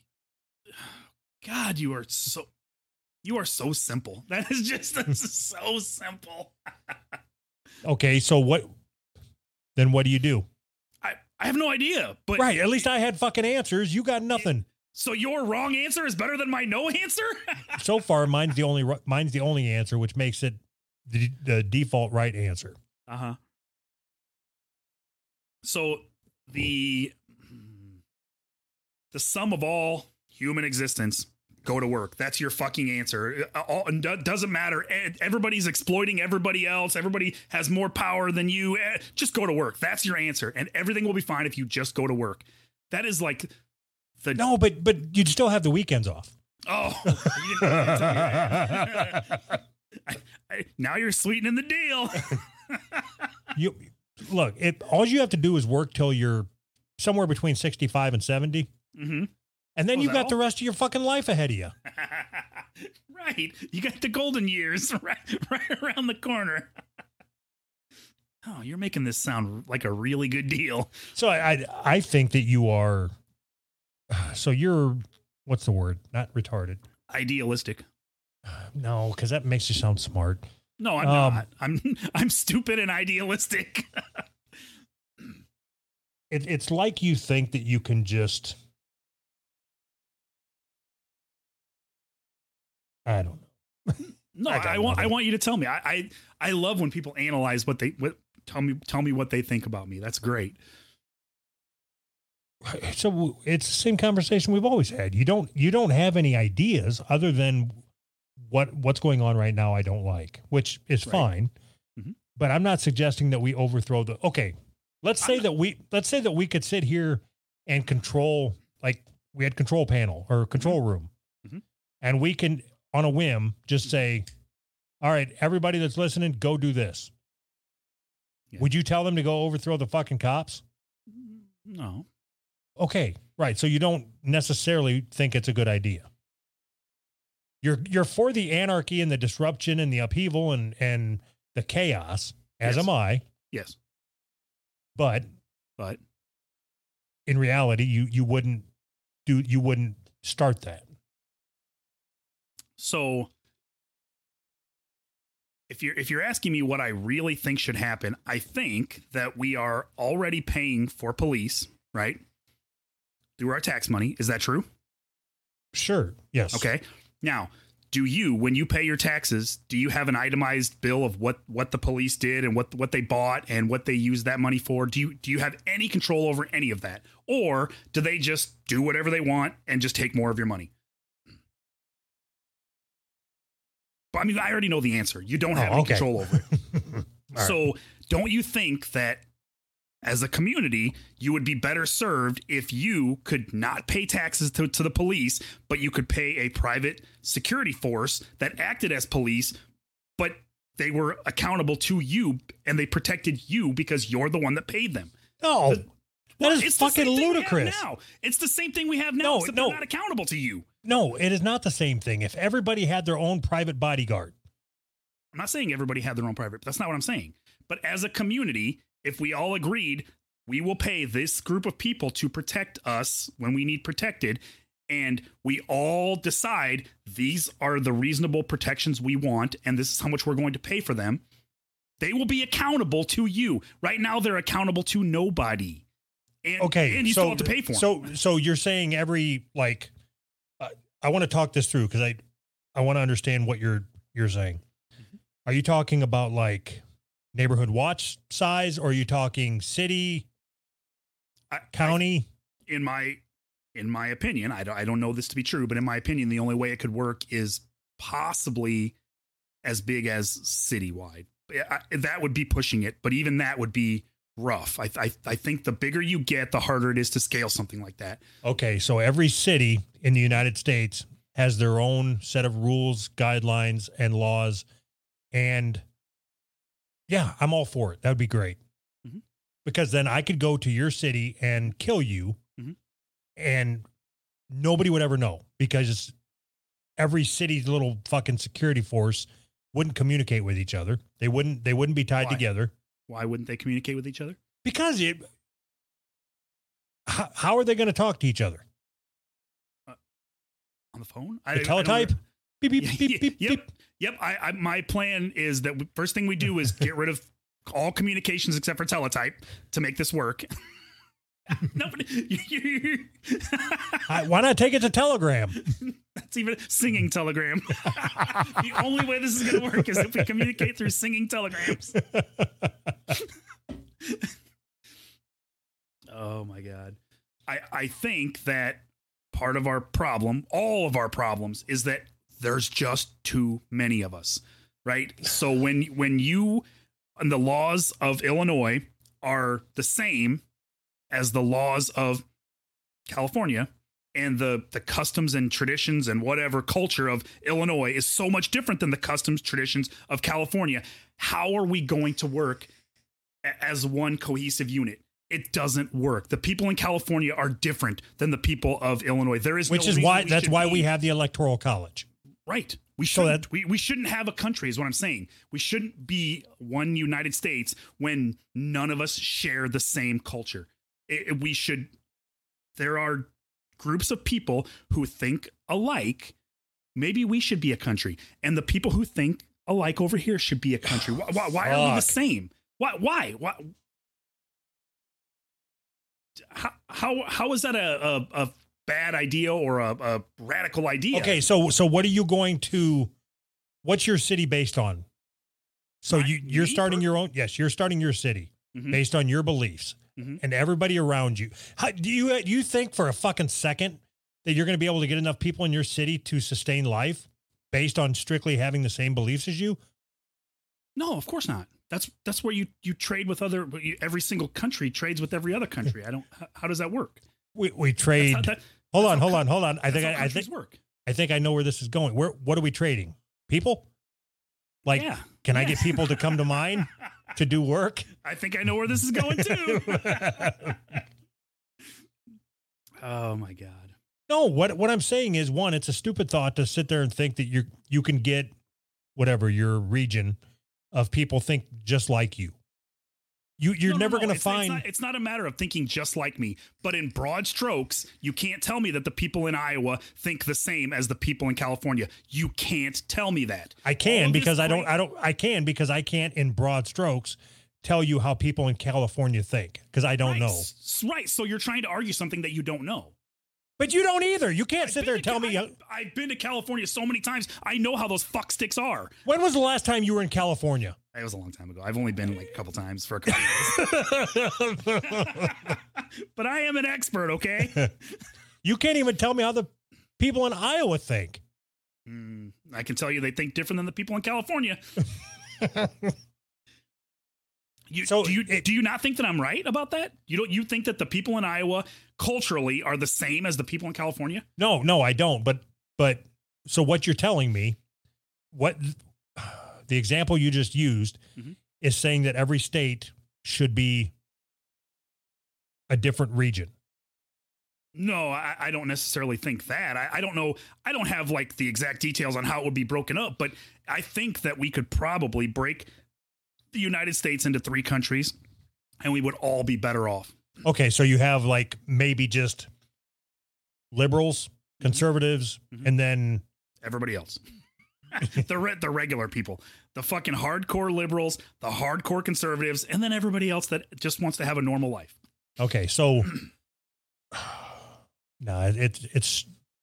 God, you are so you are so simple. That is just that's so simple. Okay, so what then what do you do? I, I have no idea. But Right, at least I had fucking answers. You got nothing. So your wrong answer is better than my no answer? So far, mine's the only ri- mine's the only answer, which makes it the, the default right answer. Uh-huh. So the the sum of all human existence, go to work. That's your fucking answer. All, and do- doesn't matter. E- Everybody's exploiting everybody else. Everybody has more power than you. Eh, Just go to work. That's your answer. And everything will be fine if you just go to work. That is like the No, but but you'd still have the weekends off. Oh, you didn't tell me that. I, I, now you're sweetening the deal. You look, it all you have to do is work till you're somewhere between sixty-five and seventy. Mm-hmm. And then Oh, you've is that got the all? rest of your fucking life ahead of you. Right. You got the golden years right, right around the corner. Oh, you're making this sound like a really good deal. So I, I I think that you are. So you're what's the word? Not retarded. Idealistic. No, because that makes you sound smart. No, I'm Um, not. I'm I'm stupid and idealistic. It, it's like you think that you can just. I don't know. No, I got I, want I nothing. want you to tell me. I, I I love when people analyze what they what tell me tell me what they think about me. That's great. So it's the same conversation we've always had. You don't you don't have any ideas other than what what's going on right now I don't like, which is Right. fine. Mhm. But I'm not suggesting that we overthrow the okay. Let's say I'm that we let's say that we could sit here and control, like we had control panel or control room. Mhm. And we can on a whim just say, all right, everybody that's listening, go do this. Yeah. Would you tell them to go overthrow the fucking cops? No. Okay, right. So you don't necessarily think it's a good idea. You're you're for the anarchy and the disruption and the upheaval and and the chaos, as Yes. am I. Yes. But But in reality, you you wouldn't do you wouldn't start that. so if you're if you're asking me what I really think should happen, I think that we are already paying for police, right? Through our tax money. Is that true? Sure. Yes. Okay. Now, do you, when you pay your taxes, do you have an itemized bill of what, what the police did and what, what they bought and what they used that money for? Do you, do you have any control over any of that? Or do they just do whatever they want and just take more of your money? But I mean, I already know the answer. You don't have Oh, any okay. control over it. All right. So don't you think that as a community, you would be better served if you could not pay taxes to, to the police, but you could pay a private security force that acted as police, but they were accountable to you and they protected you because you're the one that paid them? No. That Well, is it's the fucking same thing we have ludicrous. now. It's the same thing we have now, No, except no. they're not accountable to you. No, it is not the same thing. If everybody had their own private bodyguard, I'm not saying everybody had their own private. That's not what I'm saying. But as a community, if we all agreed, we will pay this group of people to protect us when we need protected, and we all decide these are the reasonable protections we want, and this is how much we're going to pay for them, they will be accountable to you. Right now, they're accountable to nobody. And, okay, and you so, still have to pay for them. So, so you're saying every like, uh, I want to talk this through because I, I want to understand what you're you're saying. Mm-hmm. Are you talking about like neighborhood watch size, or are you talking city, I, county? I, in my in my opinion, I don't, I don't know this to be true, but in my opinion, the only way it could work is possibly as big as citywide. I, that would be pushing it, but even that would be rough. I, I I think the bigger you get, the harder it is to scale something like that. Okay, so every city in the United States has their own set of rules, guidelines, and laws, and yeah, I'm all for it. That would be great. Mhm. Because then I could go to your city and kill you, Mhm. and nobody would ever know, because every city's little fucking security force wouldn't communicate with each other. They wouldn't. They wouldn't be tied Why? together. Why wouldn't they communicate with each other? Because it. How, how are they going to talk to each other? On the phone? The I, teletype. I Beep beep Yeah, beep beep yep. beep. Yep. I, I my plan is that we, first thing we do is get rid of all communications except for teletype to make this work. Nobody. I, why not take it to Telegram? That's even singing telegram. The only way this is going to work is if we communicate through singing telegrams. Oh my God. I, I think that part of our problem, all of our problems, is that there's just too many of us, right? So when when you and the laws of Illinois are the same as the laws of California, and the the customs and traditions and whatever culture of Illinois is so much different than the customs, traditions of California, how are we going to work a- as one cohesive unit? It doesn't work. The people in California are different than the people of Illinois. There is Which no is reason why we that's should why be- we have the Electoral College. Right. We So shouldn't. that- we, we shouldn't have a country is what I'm saying. We shouldn't be one United States when none of us share the same culture. It, it- we should. There are groups of people who think alike. Maybe we should be a country, and the people who think alike over here should be a country. Why, why, why are we the Fuck. same? Why? Why? Why? How how, how is that a, a, a bad idea or a, a radical idea? Okay, so so what are you going to? What's your city based on? So My- you you're me starting per- your own. Yes, you're starting your city Mhm. based on your beliefs Mhm. and everybody around you. How, do you do you think for a fucking second that you're going to be able to get enough people in your city to sustain life based on strictly having the same beliefs as you? No, of course not. That's that's where you you trade with other. You, every single country trades with every other country. I don't. How, how does that work? We we That's trade. how- that- hold that's on, how hold coun- on, hold on. I that's think how I, I countries think work. I think I know where this is going. Where what are we trading? People? Like, Yeah. can I Yeah. get people to come to mine to do work? I think I know where this is going too. Oh my God. No, what what I'm saying is, one, it's a stupid thought to sit there and think that you you can get whatever your region of people think just like you. You you're No, no, never no, going to it's not- find. It's not, it's not a matter of thinking just like me, but in broad strokes, you can't tell me that the people in Iowa think the same as the people in California. You can't tell me that. I All can of this because I don't great- I don't I can because I can't in broad strokes tell you how people in California think because I don't right, know. s- Right. So you're trying to argue something that you don't know. But you don't either. You can't I've sit been there and to tell Ca- me. uh, I, I've been to California so many times. I know how those fuck sticks are. When was the last time you were in California? It was a long time ago. I've only been like a couple times for a couple days. But I am an expert, okay? You can't even tell me how the people in Iowa think. Mm, I can tell you they think different than the people in California. You, So do you it- do you not think that I'm right about that? You don't you think that the people in Iowa culturally are the same as the people in California? No, no, I don't. But but so what you're telling me, what the example you just used Mhm. is saying that every state should be a different region. No, I, I don't necessarily think that. I, I don't know. I don't have like the exact details on how it would be broken up, but I think that we could probably break the United States into three countries and we would all be better off. Okay, so you have like maybe just liberals, conservatives, mm-hmm. and then everybody else. the re- the regular people, the fucking hardcore liberals, the hardcore conservatives, and then everybody else that just wants to have a normal life. Okay, so no, it's it's.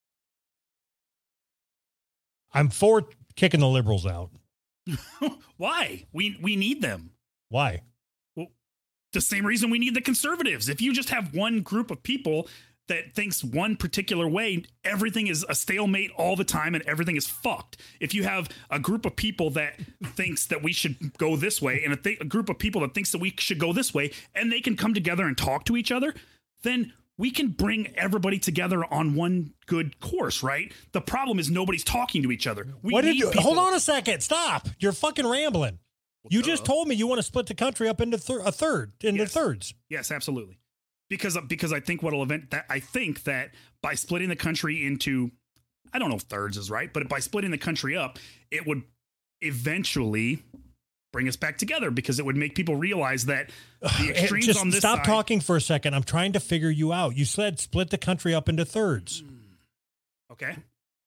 I'm for kicking the liberals out. Why? We we need them. Why? Well, the same reason we need the conservatives. If you just have one group of people that thinks one particular way, everything is a stalemate all the time and everything is fucked. If you have a group of people that thinks that we should go this way and a, th- a group of people that thinks that we should go this way, and they can come together and talk to each other, then we can bring everybody together on one good course, right? The problem is nobody's talking to each other. We what did you, people- hold on a second. Stop. You're fucking rambling. Well, you duh. just told me you want to split the country up into thir- a third, into Yes. thirds. Yes, absolutely. Because because I think what'll event that I think that by splitting the country into, I don't know if thirds is right, but by splitting the country up, it would eventually bring us back together because it would make people realize that the extremes Just on this stop side, talking for a second. I'm trying to figure you out. You said split the country up into thirds. Okay.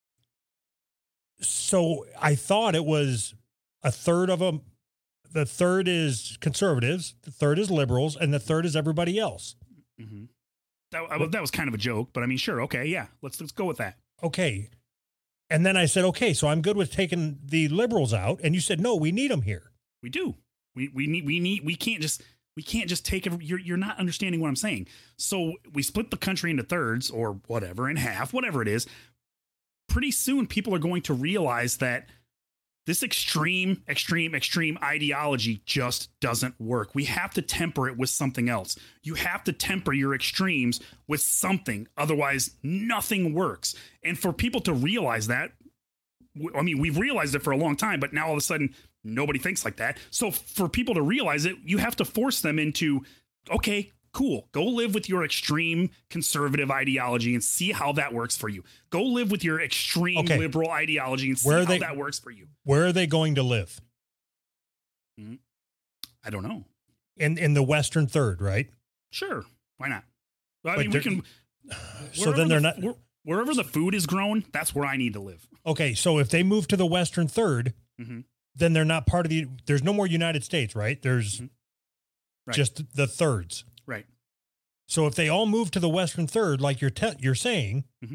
So I thought it was a third of them. The third is conservatives, the third is liberals, and the third is everybody else. Mm-hmm. That, I, that was kind of a joke, but I mean, sure. Okay. Yeah. Let's, let's go with that. Okay. And then I said, okay, so I'm good with taking the liberals out. And you said, no, we need them here. We do. We, we need, we need, we can't just, we can't just take, every, you're, you're not understanding what I'm saying. So we split the country into thirds or whatever, in half, whatever it is. Pretty soon people are going to realize that this extreme, extreme, extreme ideology just doesn't work. We have to temper it with something else. You have to temper your extremes with something. Otherwise, nothing works. And for people to realize that, I mean, we've realized it for a long time, but now all of a sudden, nobody thinks like that. So for people to realize it, you have to force them into, okay, cool. Go live with your extreme conservative ideology and see how that works for you. Go live with your extreme okay. liberal ideology and see Where how they, that works for you. Where are they going to live? Mm-hmm. I don't know. In in the Western third, right? Sure. Why not? I But mean, we can. So then they're the, not. Wherever the food is grown, that's where I need to live. Okay, so if they move to the Western third, mm-hmm. then they're not part of the. There's no more United States, right? There's mm-hmm. right. just the thirds. Right. So if they all move to the Western third, like you're te- you're saying, mm-hmm.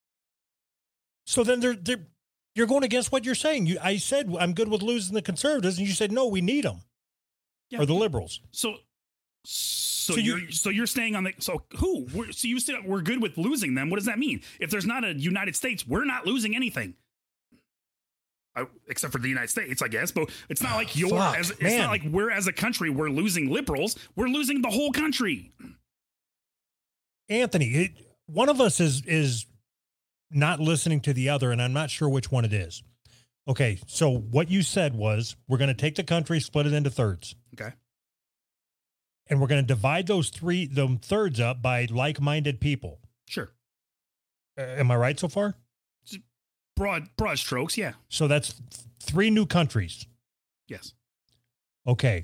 so then they're they're you're going against what you're saying. You, I said I'm good with losing the conservatives, and you said no, we need them, yeah. or the liberals. So, so, So you're you- so you're staying on the so who? We're, so you said we're good with losing them. What does that mean? If there's not a United States, we're not losing anything. Uh, except for the United States, I guess. But it's not like you're Fuck, as it's man. not like we're as a country we're losing liberals. We're losing the whole country. Anthony, it, one of us is is not listening to the other, and I'm not sure which one it is. Okay, so what you said was we're going to take the country, split it into thirds. Okay. And we're going to divide those three them thirds up by like-minded people. Sure. Uh, am I right so far? Broad broad strokes, yeah. So that's th- three new countries. Yes. Okay.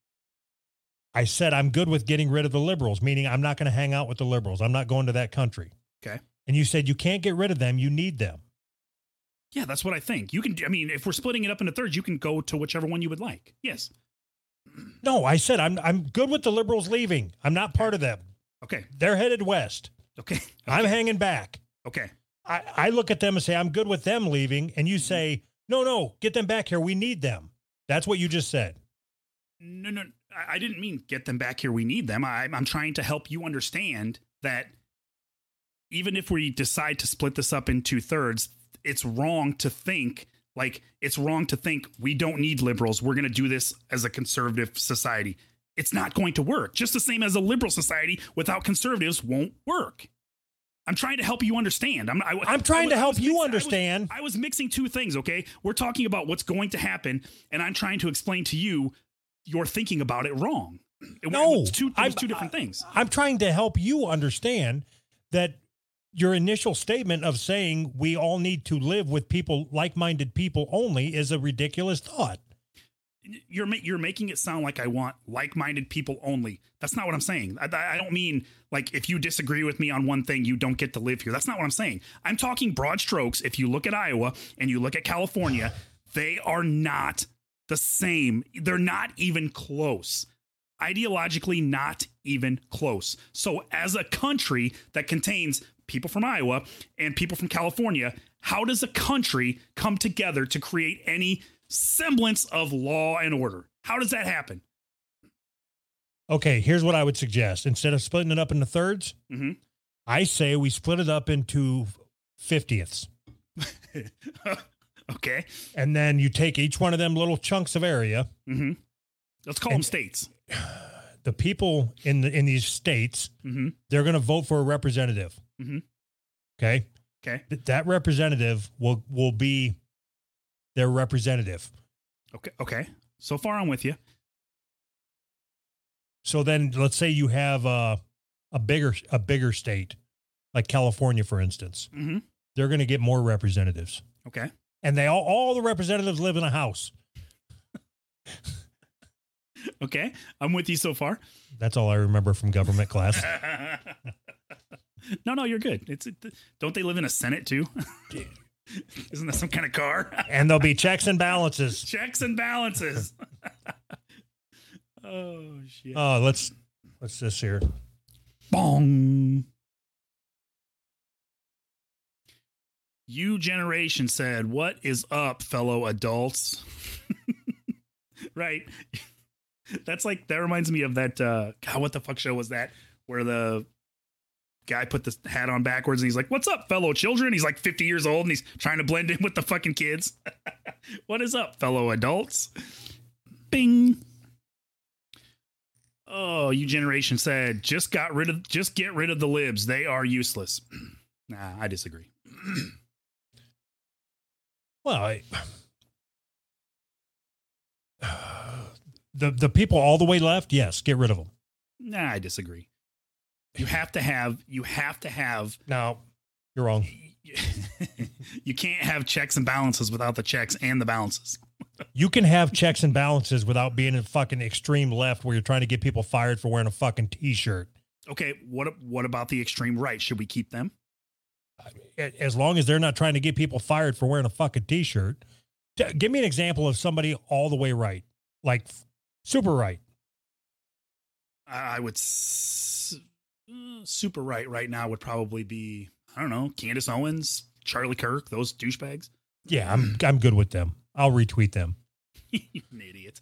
I said I'm good with getting rid of the liberals, meaning I'm not going to hang out with the liberals. I'm not going to that country. Okay. And you said you can't get rid of them. You need them. Yeah, that's what I think. You can, I mean, if we're splitting it up into thirds, you can go to whichever one you would like. Yes. No, I said I'm I'm good with the liberals leaving. I'm not part of them. Okay. They're headed west. Okay. okay. I'm hanging back. Okay. I, I look at them and say, I'm good with them leaving. And you say, no, no, get them back here. We need them. That's what you just said. No, no, I I didn't mean get them back here. We need them. I, I'm trying to help you understand that even if we decide to split this up in two thirds, it's wrong to think like it's wrong to think we don't need liberals. We're going to do this as a conservative society. It's not going to work. Just the same as a liberal society without conservatives won't work. I'm trying to help you understand. I'm, I, I'm trying I, to help I you mixing, understand. I was, I was mixing two things, okay? We're talking about what's going to happen, and I'm trying to explain to you you're thinking about it wrong. It, No, it was two, it was I'm- two different I- things. I'm trying to help you understand that your initial statement of saying we all need to live with people, like-minded people only, is a ridiculous thought. You're ma- you're making it sound like I want like-minded people only. That's not what I'm saying. I, I don't mean like if you disagree with me on one thing, you don't get to live here. That's not what I'm saying. I'm talking broad strokes. If you look at Iowa and you look at California, they are not the same. They're not even close. Ideologically, not even close. So as a country that contains people from Iowa and people from California, how does a country come together to create any semblance of law and order? How does that happen? Okay, here's what I would suggest. Instead of splitting it up into thirds, Mm-hmm. I say we split it up into fiftieths. Okay. And then you take each one of them little chunks of area. Mm-hmm. Let's call And- them states. The people in the in these states, Mm-hmm. they're going to vote for a representative. Mhm. Okay? Okay. Th- That representative will will be their representative. Okay. Okay. So far, I'm with you. So then let's say you have a, a bigger a bigger state, like California, for instance. Mm-hmm. They're going to get more representatives. Okay. And they all, all the representatives live in a house. Okay. I'm with you so far. That's all I remember from government class. no, no, you're good. It's it, don't they live in a Senate too? Isn't that some kind of car? And there'll be checks and balances. Checks and balances. oh shit. Oh, let's what's this here? Bong. You generation said, "What is up, fellow adults?" Right. That's like that reminds me of that uh God, what the fuck show was that? Where the guy put the hat on backwards and he's like, "What's up, fellow children?" He's like fifty years old and he's trying to blend in with the fucking kids. What is up, fellow adults? Bing. Oh, you generation said, just got rid of just get rid of the libs. They are useless. Nah, I disagree. Well, I, the the people all the way left, yes, get rid of them. Nah, I disagree. You have to have you have to have No, you're wrong. you can't have checks and balances without the checks and the balances. You can have checks and balances without being in fucking extreme left where you're trying to get people fired for wearing a fucking t-shirt. Okay, what what about the extreme right? Should we keep them? As long as they're not trying to get people fired for wearing a fucking t-shirt. T- Give me an example of somebody all the way right, like super right. I would s- uh, super right right now would probably be, I don't know, Candace Owens, Charlie Kirk, those douchebags. Yeah, I'm I'm good with them. I'll retweet them. You're an idiot.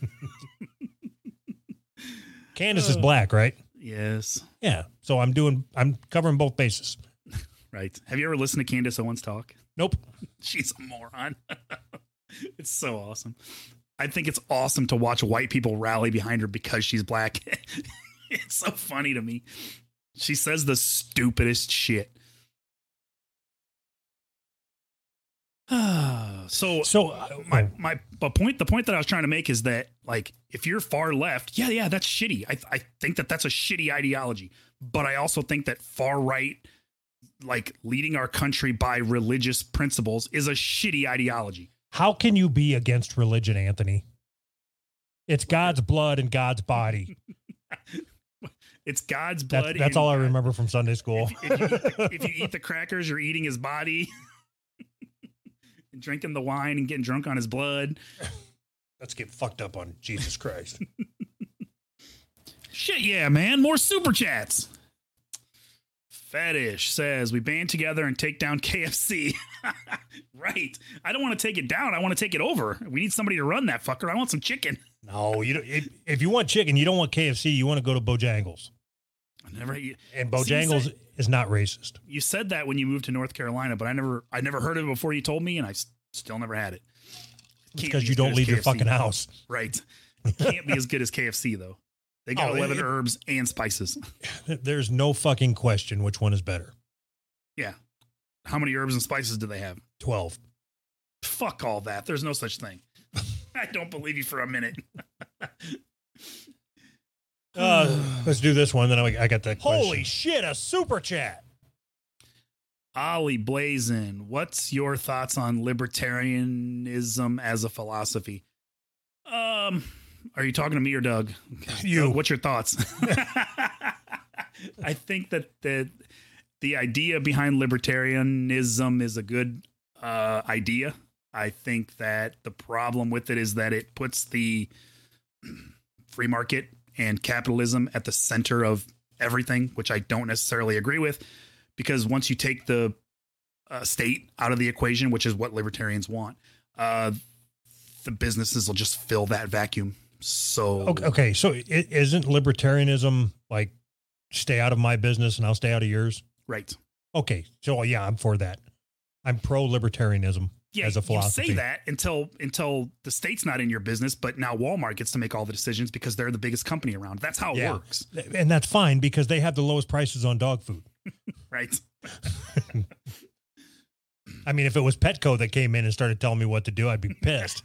Candace is Uh. black, right? Yes. Yeah. So I'm doing I'm covering both bases. Right. Have you ever listened to Candace Owens talk? Nope. She's a moron. It's so awesome. I think it's awesome to watch white people rally behind her because she's black. It's so funny to me. She says the stupidest shit. so So uh, my my but point the point that I was trying to make is that like if you're far left, yeah, yeah, that's shitty. I I think that that's a shitty ideology. But I also think that far right, like leading our country by religious principles, is a shitty ideology. how can you be against religion, Anthony? It's God's blood and God's body. It's God's blood. That's that's and all I God- remember from Sunday school. If, if, you, if you eat the crackers, you're eating his body. And drinking the wine and getting drunk on his blood. Let's get fucked up on Jesus Christ. Shit, yeah, man. More super chats. Fetish says we band together and take down K F C. Right. I don't want to take it down. I want to take it over. We need somebody to run that fucker. I want some chicken. No, you don't, if, if you want chicken, you don't want K F C. You want to go to Bojangles. I never. You, And See, you Bojangles say- is not racist. you said that when you moved to North Carolina, but I never, I never heard of it before you told me, and I s- still never had it. Can't Because be you as don't good as leave your K F C. fucking house. Right. It can't be as good as K F C though. They got Oh, eleven it- herbs and spices. There's no fucking question which one is better. Yeah. How many herbs and spices do they have? twelve. Fuck all that. There's no such thing. I don't believe you for a minute. Uh, let's do this one. Then I, I got that. Holy question. shit, a super chat. Ollie Blazin, what's your thoughts on libertarianism as a philosophy? Um, are you talking to me or Doug? You. Doug, what's your thoughts? I think that the the idea behind libertarianism is a good uh, idea. I think that the problem with it is that it puts the free market and capitalism at the center of everything, which I don't necessarily agree with, because once you take the uh, state out of the equation, which is what libertarians want, uh, the businesses will just fill that vacuum. So, Okay, okay, so it, isn't libertarianism like stay out of my business and I'll stay out of yours? right. Okay, so yeah, I'm for that. I'm pro libertarianism Yeah, as a philosophy. you say that until until the state's not in your business, but now Walmart gets to make all the decisions because they're the biggest company around. That's how it Yeah. works, And that's fine because they have the lowest prices on dog food. right? I mean, if it was Petco that came in and started telling me what to do, I'd be pissed.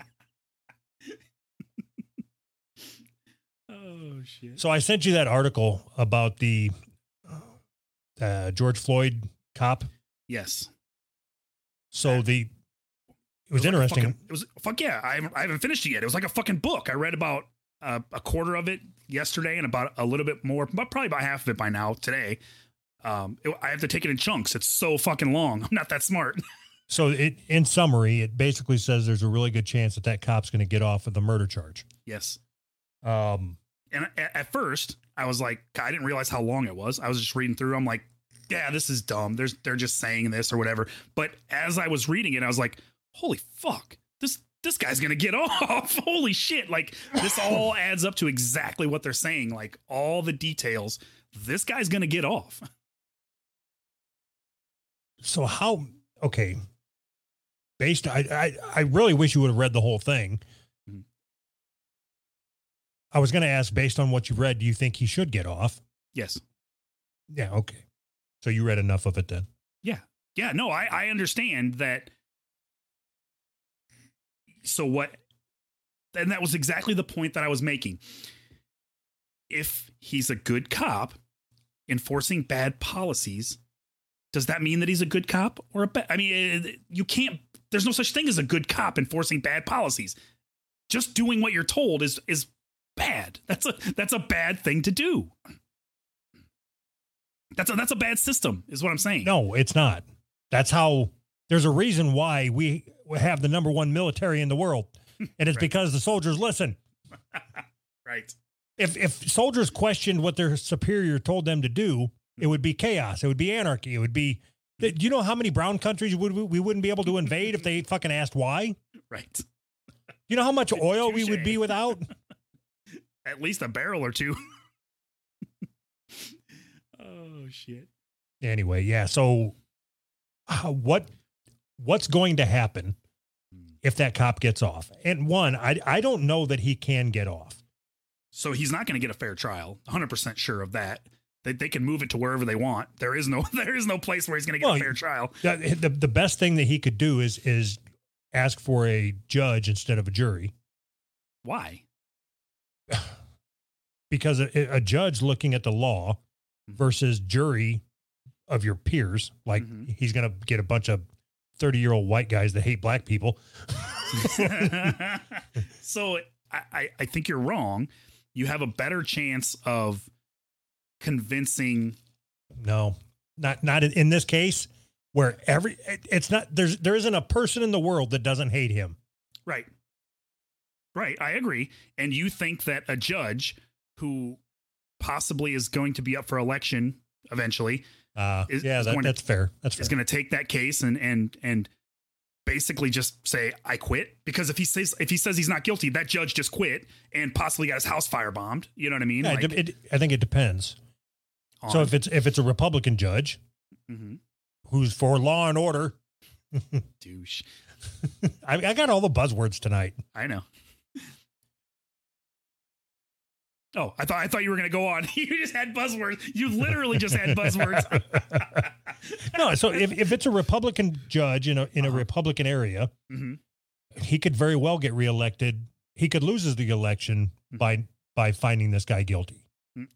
Oh shit! So I sent you that article about the uh, George Floyd cop. Yes, So the it was like a interesting. fucking- it was fuck yeah. I haven't, I haven't finished it yet. It was like a fucking book. I read about uh, a quarter of it yesterday and about a little bit more, but probably about half of it by now today. Um, it, I have to take it in chunks. It's so fucking long. I'm not that smart. So it, in summary, it basically says there's a really good chance that that cop's going to get off of the murder charge. Yes. Um, And at, at first, I was like, I didn't realize how long it was. I was just reading through. I'm like, yeah, this is dumb. There's they're just saying this or whatever. But as I was reading it, I was like, holy fuck, this this guy's gonna get off. Holy shit! Like this all adds up to exactly what they're saying. Like all the details. This guy's gonna get off. so how? Okay, based, I, I I really wish you would have read the whole thing. Mhm. I was going to ask, based on what you read, do you think he should get off? Yes. Yeah. Okay. So you read enough of it then. Yeah. Yeah. No, I I understand that. So what? And that was exactly the point that I was making. If he's a good cop enforcing bad policies, does that mean that he's a good cop or a bad? I mean, you can't, there's no such thing as a good cop enforcing bad policies. Just doing what you're told is, is bad. That's a, that's a bad thing to do. That's a, that's a bad system is what I'm saying. No, it's not. That's how, there's a reason why we have the number one military in the world. And it's Right. because the soldiers listen. Right. If if soldiers questioned what their superior told them to do, it would be chaos. It would be anarchy. It would be. Do you know how many brown countries would we, we wouldn't be able to invade if they fucking asked why? Right. You know how much oil we would Touche. be without? At least a barrel or two. Oh shit. Anyway, yeah. So, uh, what what's going to happen if that cop gets off? And one, I I don't know that he can get off. So he's not going to get a fair trial. one hundred percent sure of that. They they can move it to wherever they want. There is no there is no place where he's going to get Well, a fair trial. The, the the best thing that he could do is is ask for a judge instead of a jury, Why? because a, a judge looking at the law versus jury of your peers, like Mhm. he's going to get a bunch of thirty year old white guys that hate black people. So I, I, I think you're wrong. You have a better chance of convincing. No, not not in, in this case where every it, it's not there's there isn't a person in the world that doesn't hate him. Right. Right. I agree. And you think that a judge who possibly is going to be up for election eventually Uh, Is- yeah, is that, going to- that's fair. That's fair. is going to take that case and and and basically just say I quit, because if he says if he says he's not guilty, that judge just quit and possibly got his house firebombed. You know what I mean? Yeah, Like, it, it, I think it depends. So on- if it's if it's a Republican judge Mhm. who's for law and order, douche, I, I got all the buzzwords tonight. I know. Oh, I thought I thought you were going to go on. You just had buzzwords. You literally just had buzzwords. No, so if, if it's a Republican judge in a in a Uh-huh. Republican area, hmm he could very well get reelected. He could lose the election Mhm. by by finding this guy guilty. Mm.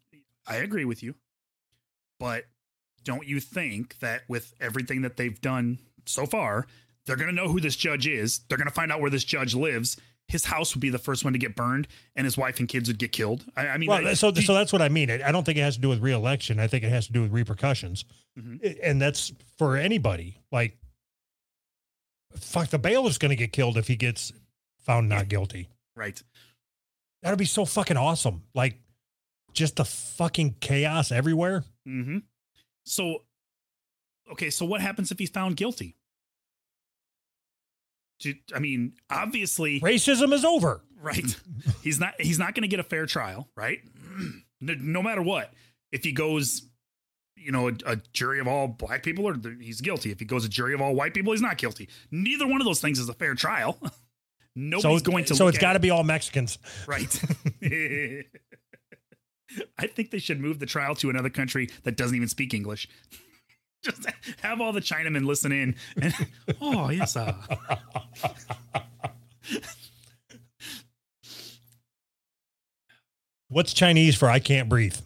I agree with you. But don't you think that with everything that they've done so far, they're going to know who this judge is. They're going to find out where this judge lives. His house would be the first one to get burned, and his wife and kids would get killed. I, I mean, well, I, so do, so that's what I mean. I don't think it has to do with re-election. I think it has to do with repercussions, mm-hmm. and that's for anybody. Like, fuck, the bailiff's going to get killed if he gets found not guilty. Right. That'd be so fucking awesome. Like, just the fucking chaos everywhere. Mm-hmm. So, okay, so what happens if he's found guilty? I mean, obviously racism is over, right? He's not, he's not going to get a fair trial, right? No matter what, if he goes, you know, a, a jury of all black people, or he's guilty. If he goes a jury of all white people, he's not guilty. Neither one of those things is a fair trial. Nobody's so, going to, so it's got to be all Mexicans. Right. I think they should move the trial to another country that doesn't even speak English. Just have all the Chinamen listen in. And, oh, yes. Uh. What's Chinese for I can't breathe?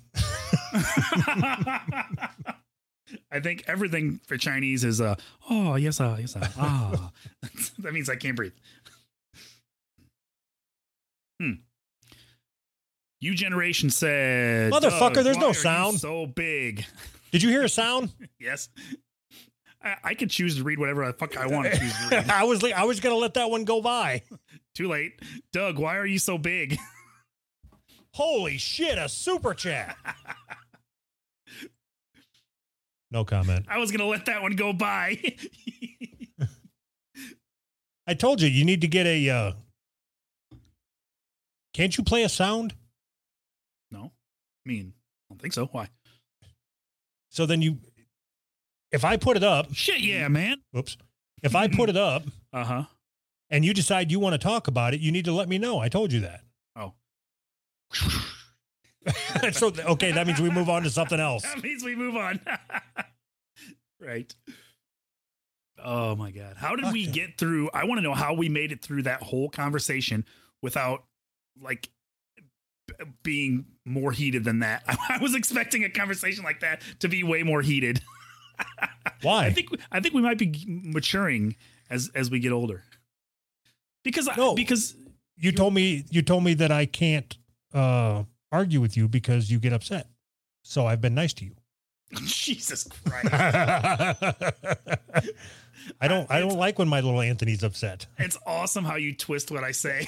I think everything for Chinese is, uh, oh, yes, uh, yes, uh, ah. That means I can't breathe. Hmm. You generation said, motherfucker, there's no sound. So big. Did you hear a sound? Yes. I, I could choose to read whatever the fuck I want to choose to read. I was I was going to let that one go by. Too late. Doug, why are you so big? Holy shit, a super chat. No comment. I was going to let that one go by. I told you, you need to get a, uh, can't you play a sound? No. I mean, I don't think so. Why? So then you, if I put it up. Shit, yeah, man. Whoops. If I put it up. Uh-huh. And you decide you want to talk about it, you need to let me know. I told you that. Oh. So, okay, that means we move on to something else. That means we move on. Right. Oh, my God. How did okay. we get through? I want to know how we made it through that whole conversation without, like, b- being more heated than that. I, I was expecting a conversation like that to be way more heated. Why? I think I think we might be maturing as as we get older. Because no, I, because you told me you told me that I can't uh, argue with you because you get upset. So I've been nice to you. Jesus Christ. I don't I don't like when my little Anthony's upset. It's awesome how you twist what I say.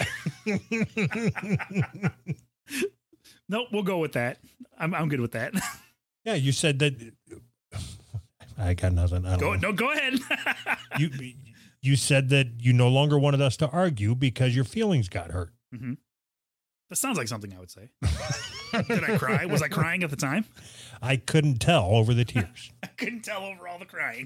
Nope, we'll go with that. I'm I'm good with that. Yeah, you said that. I got nothing. I don't go know. No, go ahead. you you said that you no longer wanted us to argue because your feelings got hurt. Mm-hmm. That sounds like something I would say. Did I cry? Was I crying at the time? I couldn't tell over the tears. I couldn't tell over all the crying.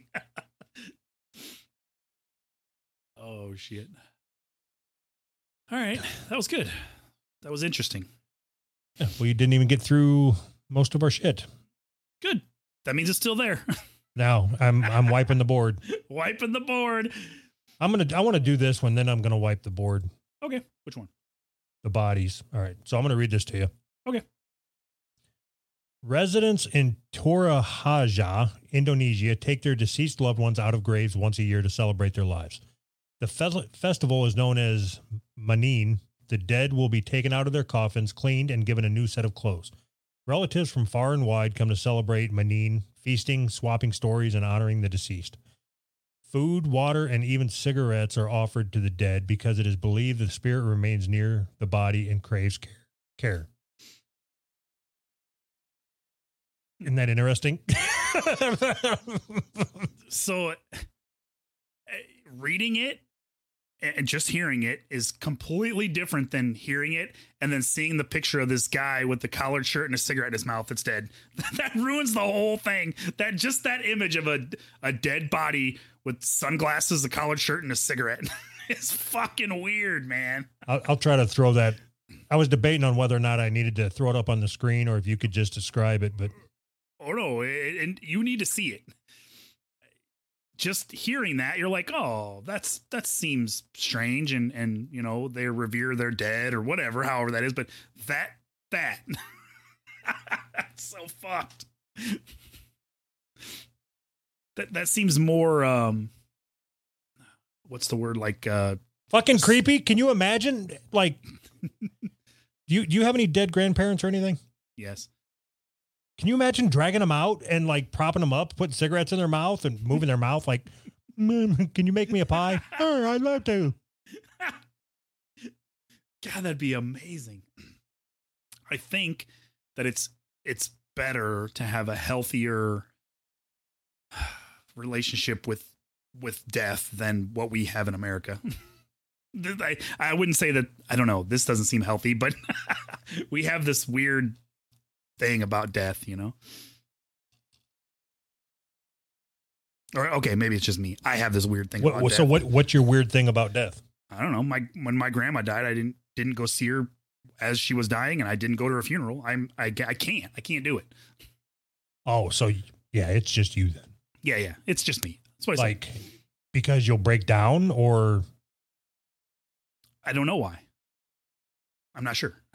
Oh, shit. All right. That was good. That was interesting. Yeah, well, you didn't even get through most of our shit. Good. That means it's still there. Now I'm I'm wiping the board. Wiping the board. I'm gonna I want to do this one, then I'm gonna wipe the board. Okay. Which one? The bodies. All right. So I'm gonna read this to you. Okay. Residents in Toraja, Indonesia, take their deceased loved ones out of graves once a year to celebrate their lives. The fe- festival is known as Manin. The dead will be taken out of their coffins, cleaned, and given a new set of clothes. Relatives from far and wide come to celebrate Manin, feasting, swapping stories, and honoring the deceased. Food, water, and even cigarettes are offered to the dead because it is believed the spirit remains near the body and craves care. care. Isn't that interesting? So, uh, reading it and just hearing it is completely different than hearing it and then seeing the picture of this guy with the collared shirt and a cigarette in his mouth that's dead. That ruins the whole thing. That just that image of a, a dead body with sunglasses, a collared shirt, and a cigarette is fucking weird, man. I'll, I'll try to throw that. I was debating on whether or not I needed to throw it up on the screen or if you could just describe it, but. Oh no, it, and you need to see it. Just hearing that, you're like, oh, that's that seems strange, and and you know they revere their dead or whatever, however that is. But that that That's so fucked. That that seems more um what's the word, like uh fucking creepy. Can you imagine, like, do you do you have any dead grandparents or anything? Yes. Can you imagine dragging them out and like propping them up, putting cigarettes in their mouth and moving their mouth like, mm, can you make me a pie? Oh, I'd love to. God, that'd be amazing. I think that it's it's better to have a healthier relationship with with death than what we have in America. I, I wouldn't say that, I don't know, this doesn't seem healthy, but we have this weird thing about death, you know? Or, okay, maybe it's just me. I have this weird thing What, about what, death. so what? What's your weird thing about death? I don't know. My when my grandma died, I didn't didn't go see her as she was dying, and I didn't go to her funeral. I'm I, I can't. I can't do it. Oh, so yeah, it's just you then. Yeah, yeah. It's just me. That's what I Like, because you'll break down, or I don't know why. I'm not sure.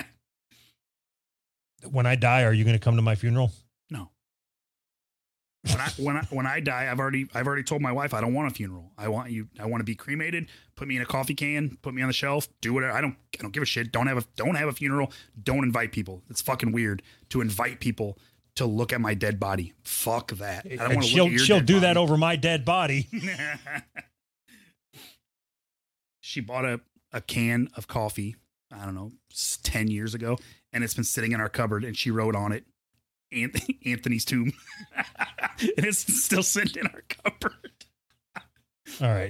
when I die, are you going to come to my funeral? No. When I when I when I die, I've already I've already told my wife I don't want a funeral. I want you. I want to be cremated. Put me in a coffee can. Put me on the shelf. Do whatever. I don't. I don't give a shit. Don't have a don't have a funeral. Don't invite people. It's fucking weird to invite people to look at my dead body. Fuck that. I don't want to she'll look at your she'll dead do body. that over my dead body. She bought a, a can of coffee, I don't know, ten years ago, and it's been sitting in our cupboard, and she wrote on it, Anthony, Anthony's tomb. And it's still sitting in our cupboard. All right.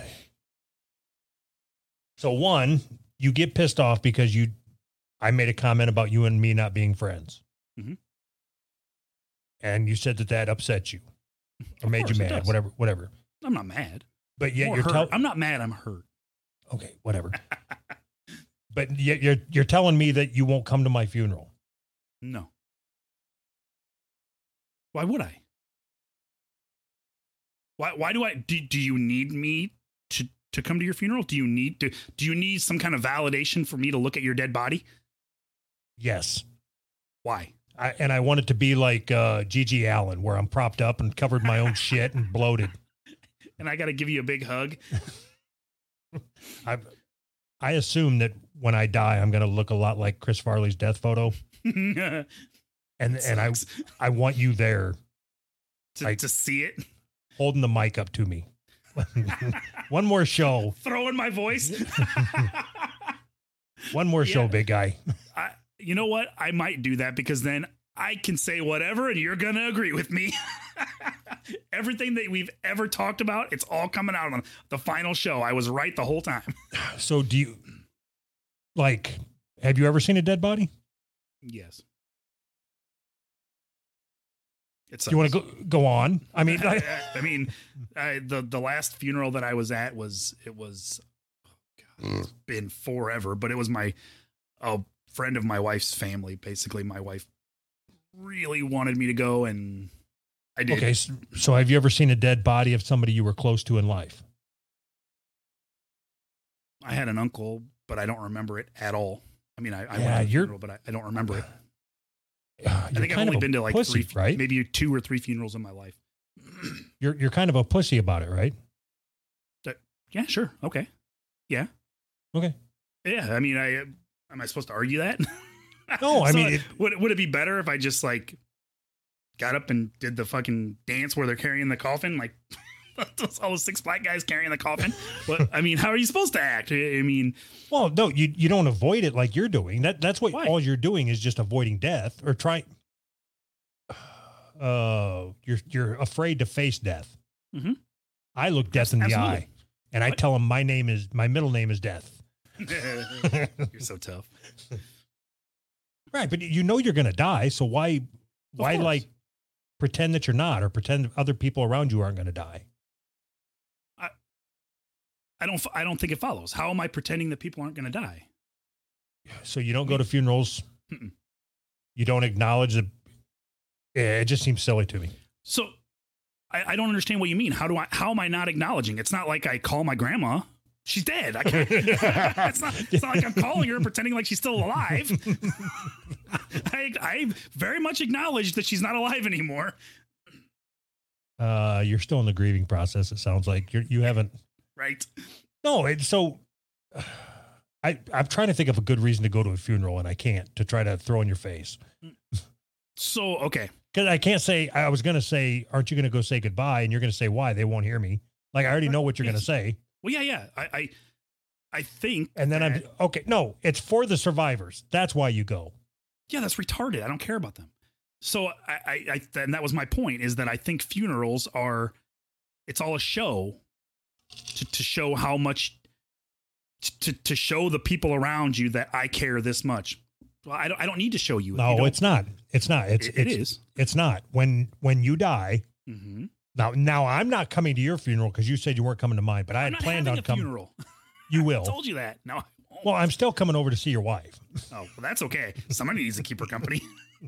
So one, you get pissed off because you, I made a comment about you and me not being friends. Mm-hmm. And you said that that upset you or Of made course you it mad, does. whatever, whatever. I'm not mad. But yet More you're hurt. telling, I'm not mad. I'm hurt. okay, whatever. But yet you're, you're telling me that you won't come to my funeral. No. Why would I? Why, why do I, do, do you need me to, to come to your funeral? Do you need to, do you need some kind of validation for me to look at your dead body? Yes. Why? I, and I want it to be like uh, Gigi Allen, where I'm propped up and covered my own shit and bloated. And I got to give you a big hug. I I assume that when I die, I'm going to look a lot like Chris Farley's death photo. and and I I want you there to, like, to see it. Holding the mic up to me. One more show. Throwing my voice. One more Yeah. show, big guy. I, you know what? I might do that because then I can say whatever and you're going to agree with me. Everything that we've ever talked about, it's all coming out on the final show. I was right the whole time. So do you, like, have you ever seen a dead body? Yes. It's Do you want to go, go on? I mean, I, I, I mean, I, the, the last funeral that I was at was, it was, oh God, it's been forever, but it was my, a friend of my wife's family. Basically, my wife really wanted me to go, and I did. okay. So, so have you ever seen a dead body of somebody you were close to in life? I had an uncle, but I don't remember it at all. I mean, I, I Yeah, went to the you're- funeral, but I, I don't remember it. Uh, I you're think I've kind only of a been to like pussy, three, right? maybe two or three funerals in my life. You're you're kind of a pussy about it, right? Yeah, sure. Okay. Yeah. Okay. Yeah. I mean, I, am I supposed to argue that? No, I So, mean, it, would, would it be better if I just like got up and did the fucking dance where they're carrying the coffin? Like all those six black guys carrying the coffin. But I mean, how are you supposed to act? I mean, well, no, you you don't avoid it like you're doing. That that's what Why? all you're doing is just avoiding death or trying. Uh, you're you're afraid to face death. Mhm. I look death in the Absolutely. eye, and I What? tell him my name is my middle name is Death. you're so tough. Right, but you know you're going to die, so why why course. like pretend that you're not, or pretend other people around you aren't going to die? I don't, I don't think it follows. How am I pretending that people aren't going to die? So you don't go to funerals. Mm-mm. You don't acknowledge that. Yeah, it just seems silly to me. So I, I don't understand what you mean. How do I, how am I not acknowledging? It's not like I call my grandma. She's dead. I can't, it's not, it's not like I'm calling her and pretending like she's still alive. I, I very much acknowledge that she's not alive anymore. Uh, you're still in the grieving process. It sounds like you're, you haven't. Right. No, it's so I, I'm trying to think of a good reason to go to a funeral and I can't, to try to throw in your face. So, okay. Cause I can't say, I was going to say, aren't you going to go say goodbye? And you're going to say, why? They won't hear me. Like, I already know what you're Yes. going to say. Well, yeah, yeah. I, I, I think. And then that, I'm okay. No, it's for the survivors. That's why you go. Yeah, that's retarded. I don't care about them. So I, I, I, and that was my point, is that I think funerals are, it's all a show to, to show how much, to, to show the people around you that I care this much. Well, I don't, I don't need to show you. No, you it's not. It's not. It's, it, it it's, is. It's not. When, when you die, Mm-hmm. now, now I'm not coming to your funeral because you said you weren't coming to mine, but I I'm had not planned having on a coming. funeral. You I will. told you that. No. I won't. Well, I'm still coming over to see your wife. Oh, well, that's okay. Somebody needs to keep her company.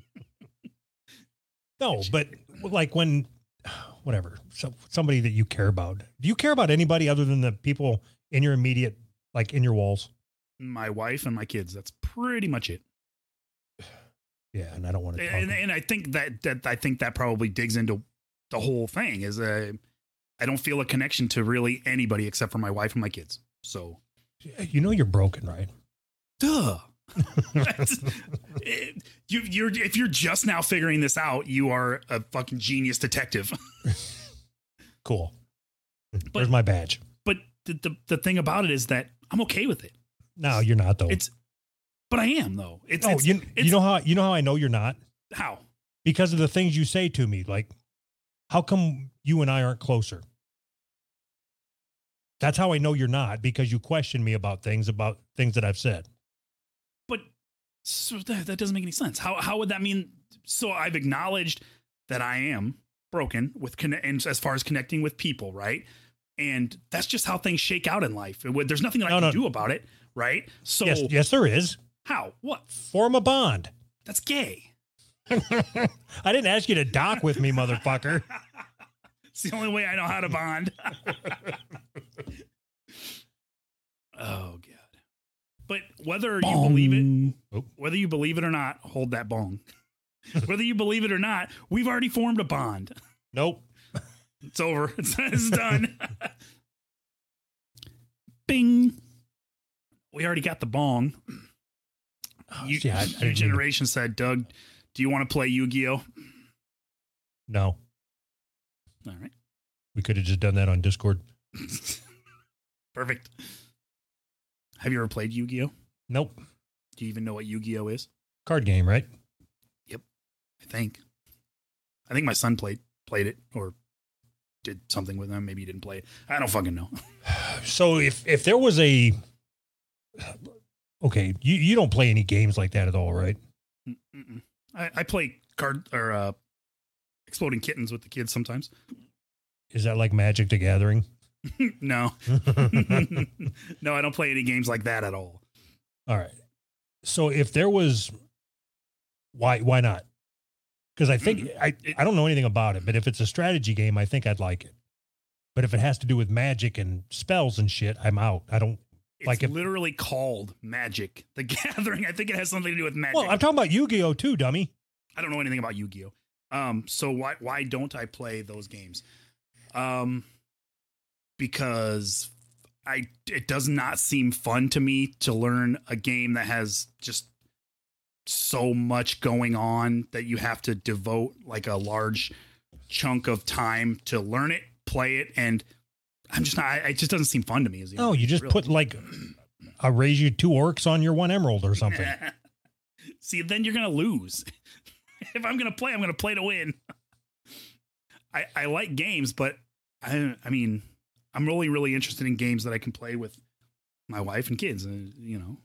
No, but like when, whatever, so somebody that you care about. Do you care about anybody other than the people in your immediate, like in your walls? My wife and my kids. That's pretty much it. Yeah, and I don't want to. Talk And, and I think that that I think that probably digs into the whole thing. Is uh, I don't feel a connection to really anybody except for my wife and my kids. So, you know, you're broken, right? duh. That's, it, you, you're if you're just now figuring this out, you are a fucking genius detective. Cool. But- Where's my badge? But the, the the thing about it is that I'm okay with it. No, you're not though. It's, but I am though. It's, oh, it's, you, it's you know how you know how I know you're not? how. Because of the things you say to me. Like, how come you and I aren't closer? That's how I know you're not, because you question me about things, about things that I've said. But so that, that doesn't make any sense. How how would that mean? So I've acknowledged that I am broken with conne- and as far as connecting with people, right? And that's just how things shake out in life. It would- There's nothing that No, I can no. do about it, right? So Yes, yes, there is. how? What? Form a bond. That's gay. I didn't ask you to dock with me, motherfucker. It's the only way I know how to bond. Oh god. But whether you believe it, Oh. whether you believe it or not, hold that bong. Whether you believe it or not, we've already formed a bond. Nope. It's over. It's, it's done. Bing. We already got the bong. Oh, You, see, I- I your didn't mean to- generation said, Doug, do you want to play Yu-Gi-Oh? No, All right. we could have just done that on Discord. Perfect. Have you ever played Yu-Gi-Oh? Nope. Do you even know what Yu-Gi-Oh is? Card game, right? I think. I think my son played played it or did something with him. Maybe he didn't play it. I don't fucking know. So if if there was a okay, you, you don't play any games like that at all, right? Mm-mm. I, I play card or uh, Exploding Kittens with the kids sometimes. Is that like Magic the Gathering? No. No, I don't play any games like that at all. All right. So if there was, why why not? Because I think I I don't know anything about it, but if it's a strategy game, I think I'd like it. But if it has to do with magic and spells and shit, I'm out. I don't. It's Like if- literally called Magic the Gathering. I think it has something to do with magic. Well, I'm talking about Yu-Gi-Oh too, dummy. I don't know anything about Yu-Gi-Oh. Um, so why why don't I play those games? Um, because I it does not seem fun to me to learn a game that has just so much going on that you have to devote like a large chunk of time to learn it, play it, and I'm just not. I- It just doesn't seem fun to me. As you No, know, you just really. put like, I raise you two orcs on your one emerald or something. See, then you're gonna lose. If I'm gonna play, I'm gonna play to win. I I like games, but I I mean, I'm really really interested in games that I can play with my wife and kids. Uh, you know,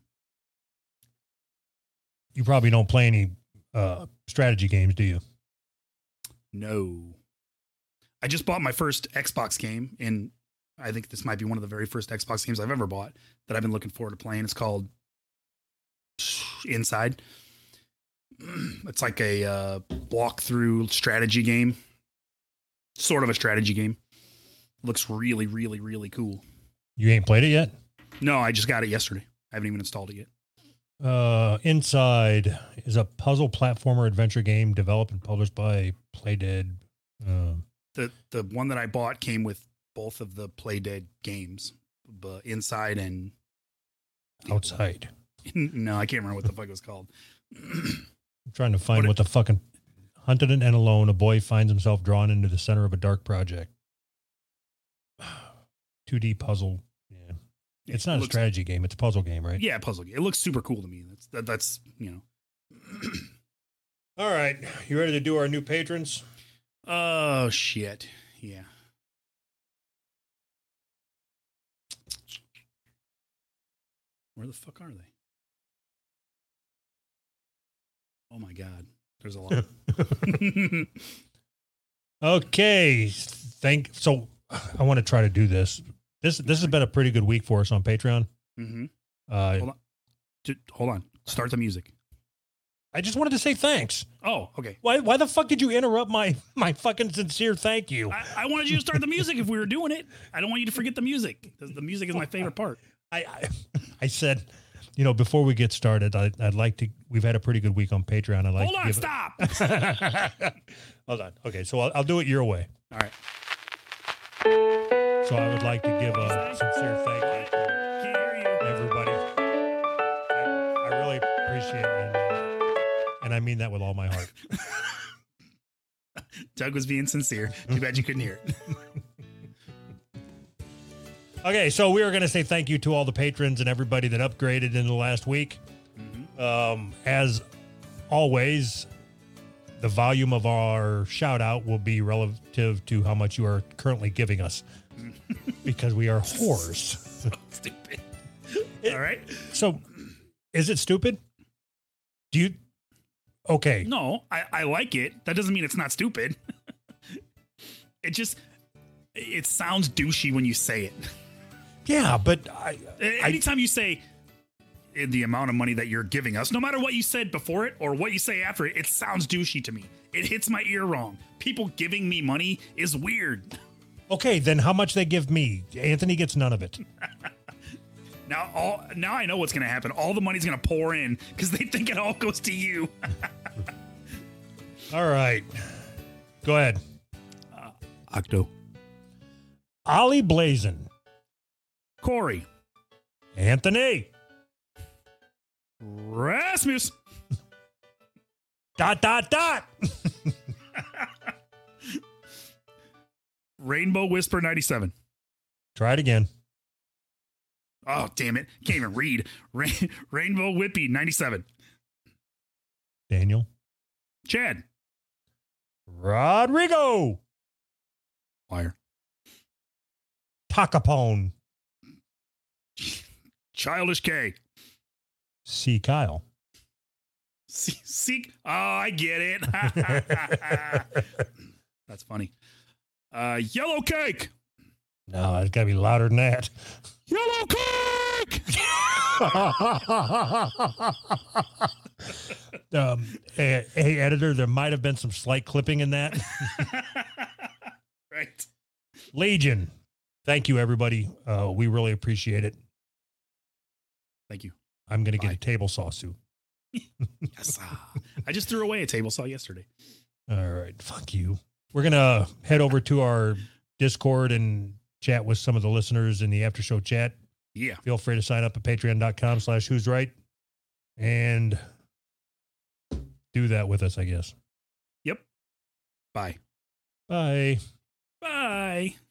You probably don't play any uh, strategy games, do you? no. I just bought my first Xbox game, and I think this might be one of the very first Xbox games I've ever bought that I've been looking forward to playing. It's called Inside. It's like a uh, walk-through strategy game, sort of a strategy game. Looks really, really, really cool. You ain't played it yet? No, I just got it yesterday. I haven't even installed it yet. Uh, Inside is a puzzle platformer adventure game developed and published by Playdead. Uh, The the one that I bought came with both of the Playdead games, but Inside and Outside. no, I can't remember what the fuck it was called. I'm trying to find What what, the fucking hunted and alone. A boy finds himself drawn into the center of a dark project. two D puzzle. Yeah, it's not It a looks- strategy game. It's a puzzle game, right? Yeah, puzzle game. It looks super cool to me. That's that, that's you know. All right, you ready to do our new patrons? Oh shit! Yeah. Where the fuck are they? Oh my god, there's a lot. Okay, thank. So I want to try to do this. This this has been a pretty good week for us on Patreon. mm-hmm. Uh, Hold on. Just, hold on. Start the music. I just wanted to say thanks. Oh, okay. Why why the fuck did you interrupt my my fucking sincere thank you? I, I wanted you to start the music if we were doing it. I don't want you to forget the music because the music is my favorite part. I, I I said, you know, before we get started, I, I'd like to. We've had a pretty good week on Patreon. I'd like Hold to on, give stop. It, hold on. Okay, so I'll, I'll do it your way. All right. So I would like to give a sincere thank you to Can't hear you. everybody. I, I really appreciate it, and, and I mean that with all my heart. Doug was being sincere. Too bad you couldn't hear it. Okay, so we are going to say thank you to all the patrons and everybody that upgraded in the last week. Mm-hmm. Um, as always, the volume of our shout out will be relative to how much you are currently giving us because we are whores. So stupid. All right. So, is it stupid? Do you? Okay. No, I, I like it. That doesn't mean it's not stupid. It just, it sounds douchey when you say it. Yeah, but I, I Anytime you say eh, the amount of money that you're giving us, no matter what you said before it or what you say after it, it sounds douchey to me. It hits my ear wrong. People giving me money is weird. okay, then how much they give me? Anthony gets none of it. Now, all now I know what's going to happen. All the money's going to pour in because they think it all goes to you. All right. Go ahead. Octo. Ollie Blazin. Corey. Anthony. Rasmus. Dot, dot, dot. Rainbow Whisper ninety-seven. Try it again. Oh, damn it. Can't even read. Rain, Rainbow Whippy ninety-seven. Daniel. Chad. Rodrigo. Liar. Takapone. Childish K. C. Kyle. See, seek. Oh, I get it. That's funny. Uh, Yellow Cake. No, it's got to be louder than that. Yellow Cake. um, hey, hey, editor, there might have been some slight clipping in that. Right. Legion. Thank you, everybody. Uh, we really appreciate it. Thank you. I'm going to get Bye. a table saw soon. Yes. ah. I just threw away a table saw yesterday. All right. Fuck you. We're going to head over to our Discord and chat with some of the listeners in the after show chat. Yeah. Feel free to sign up at patreon.com slash who's right and do that with us, I guess. Yep. Bye. Bye. Bye.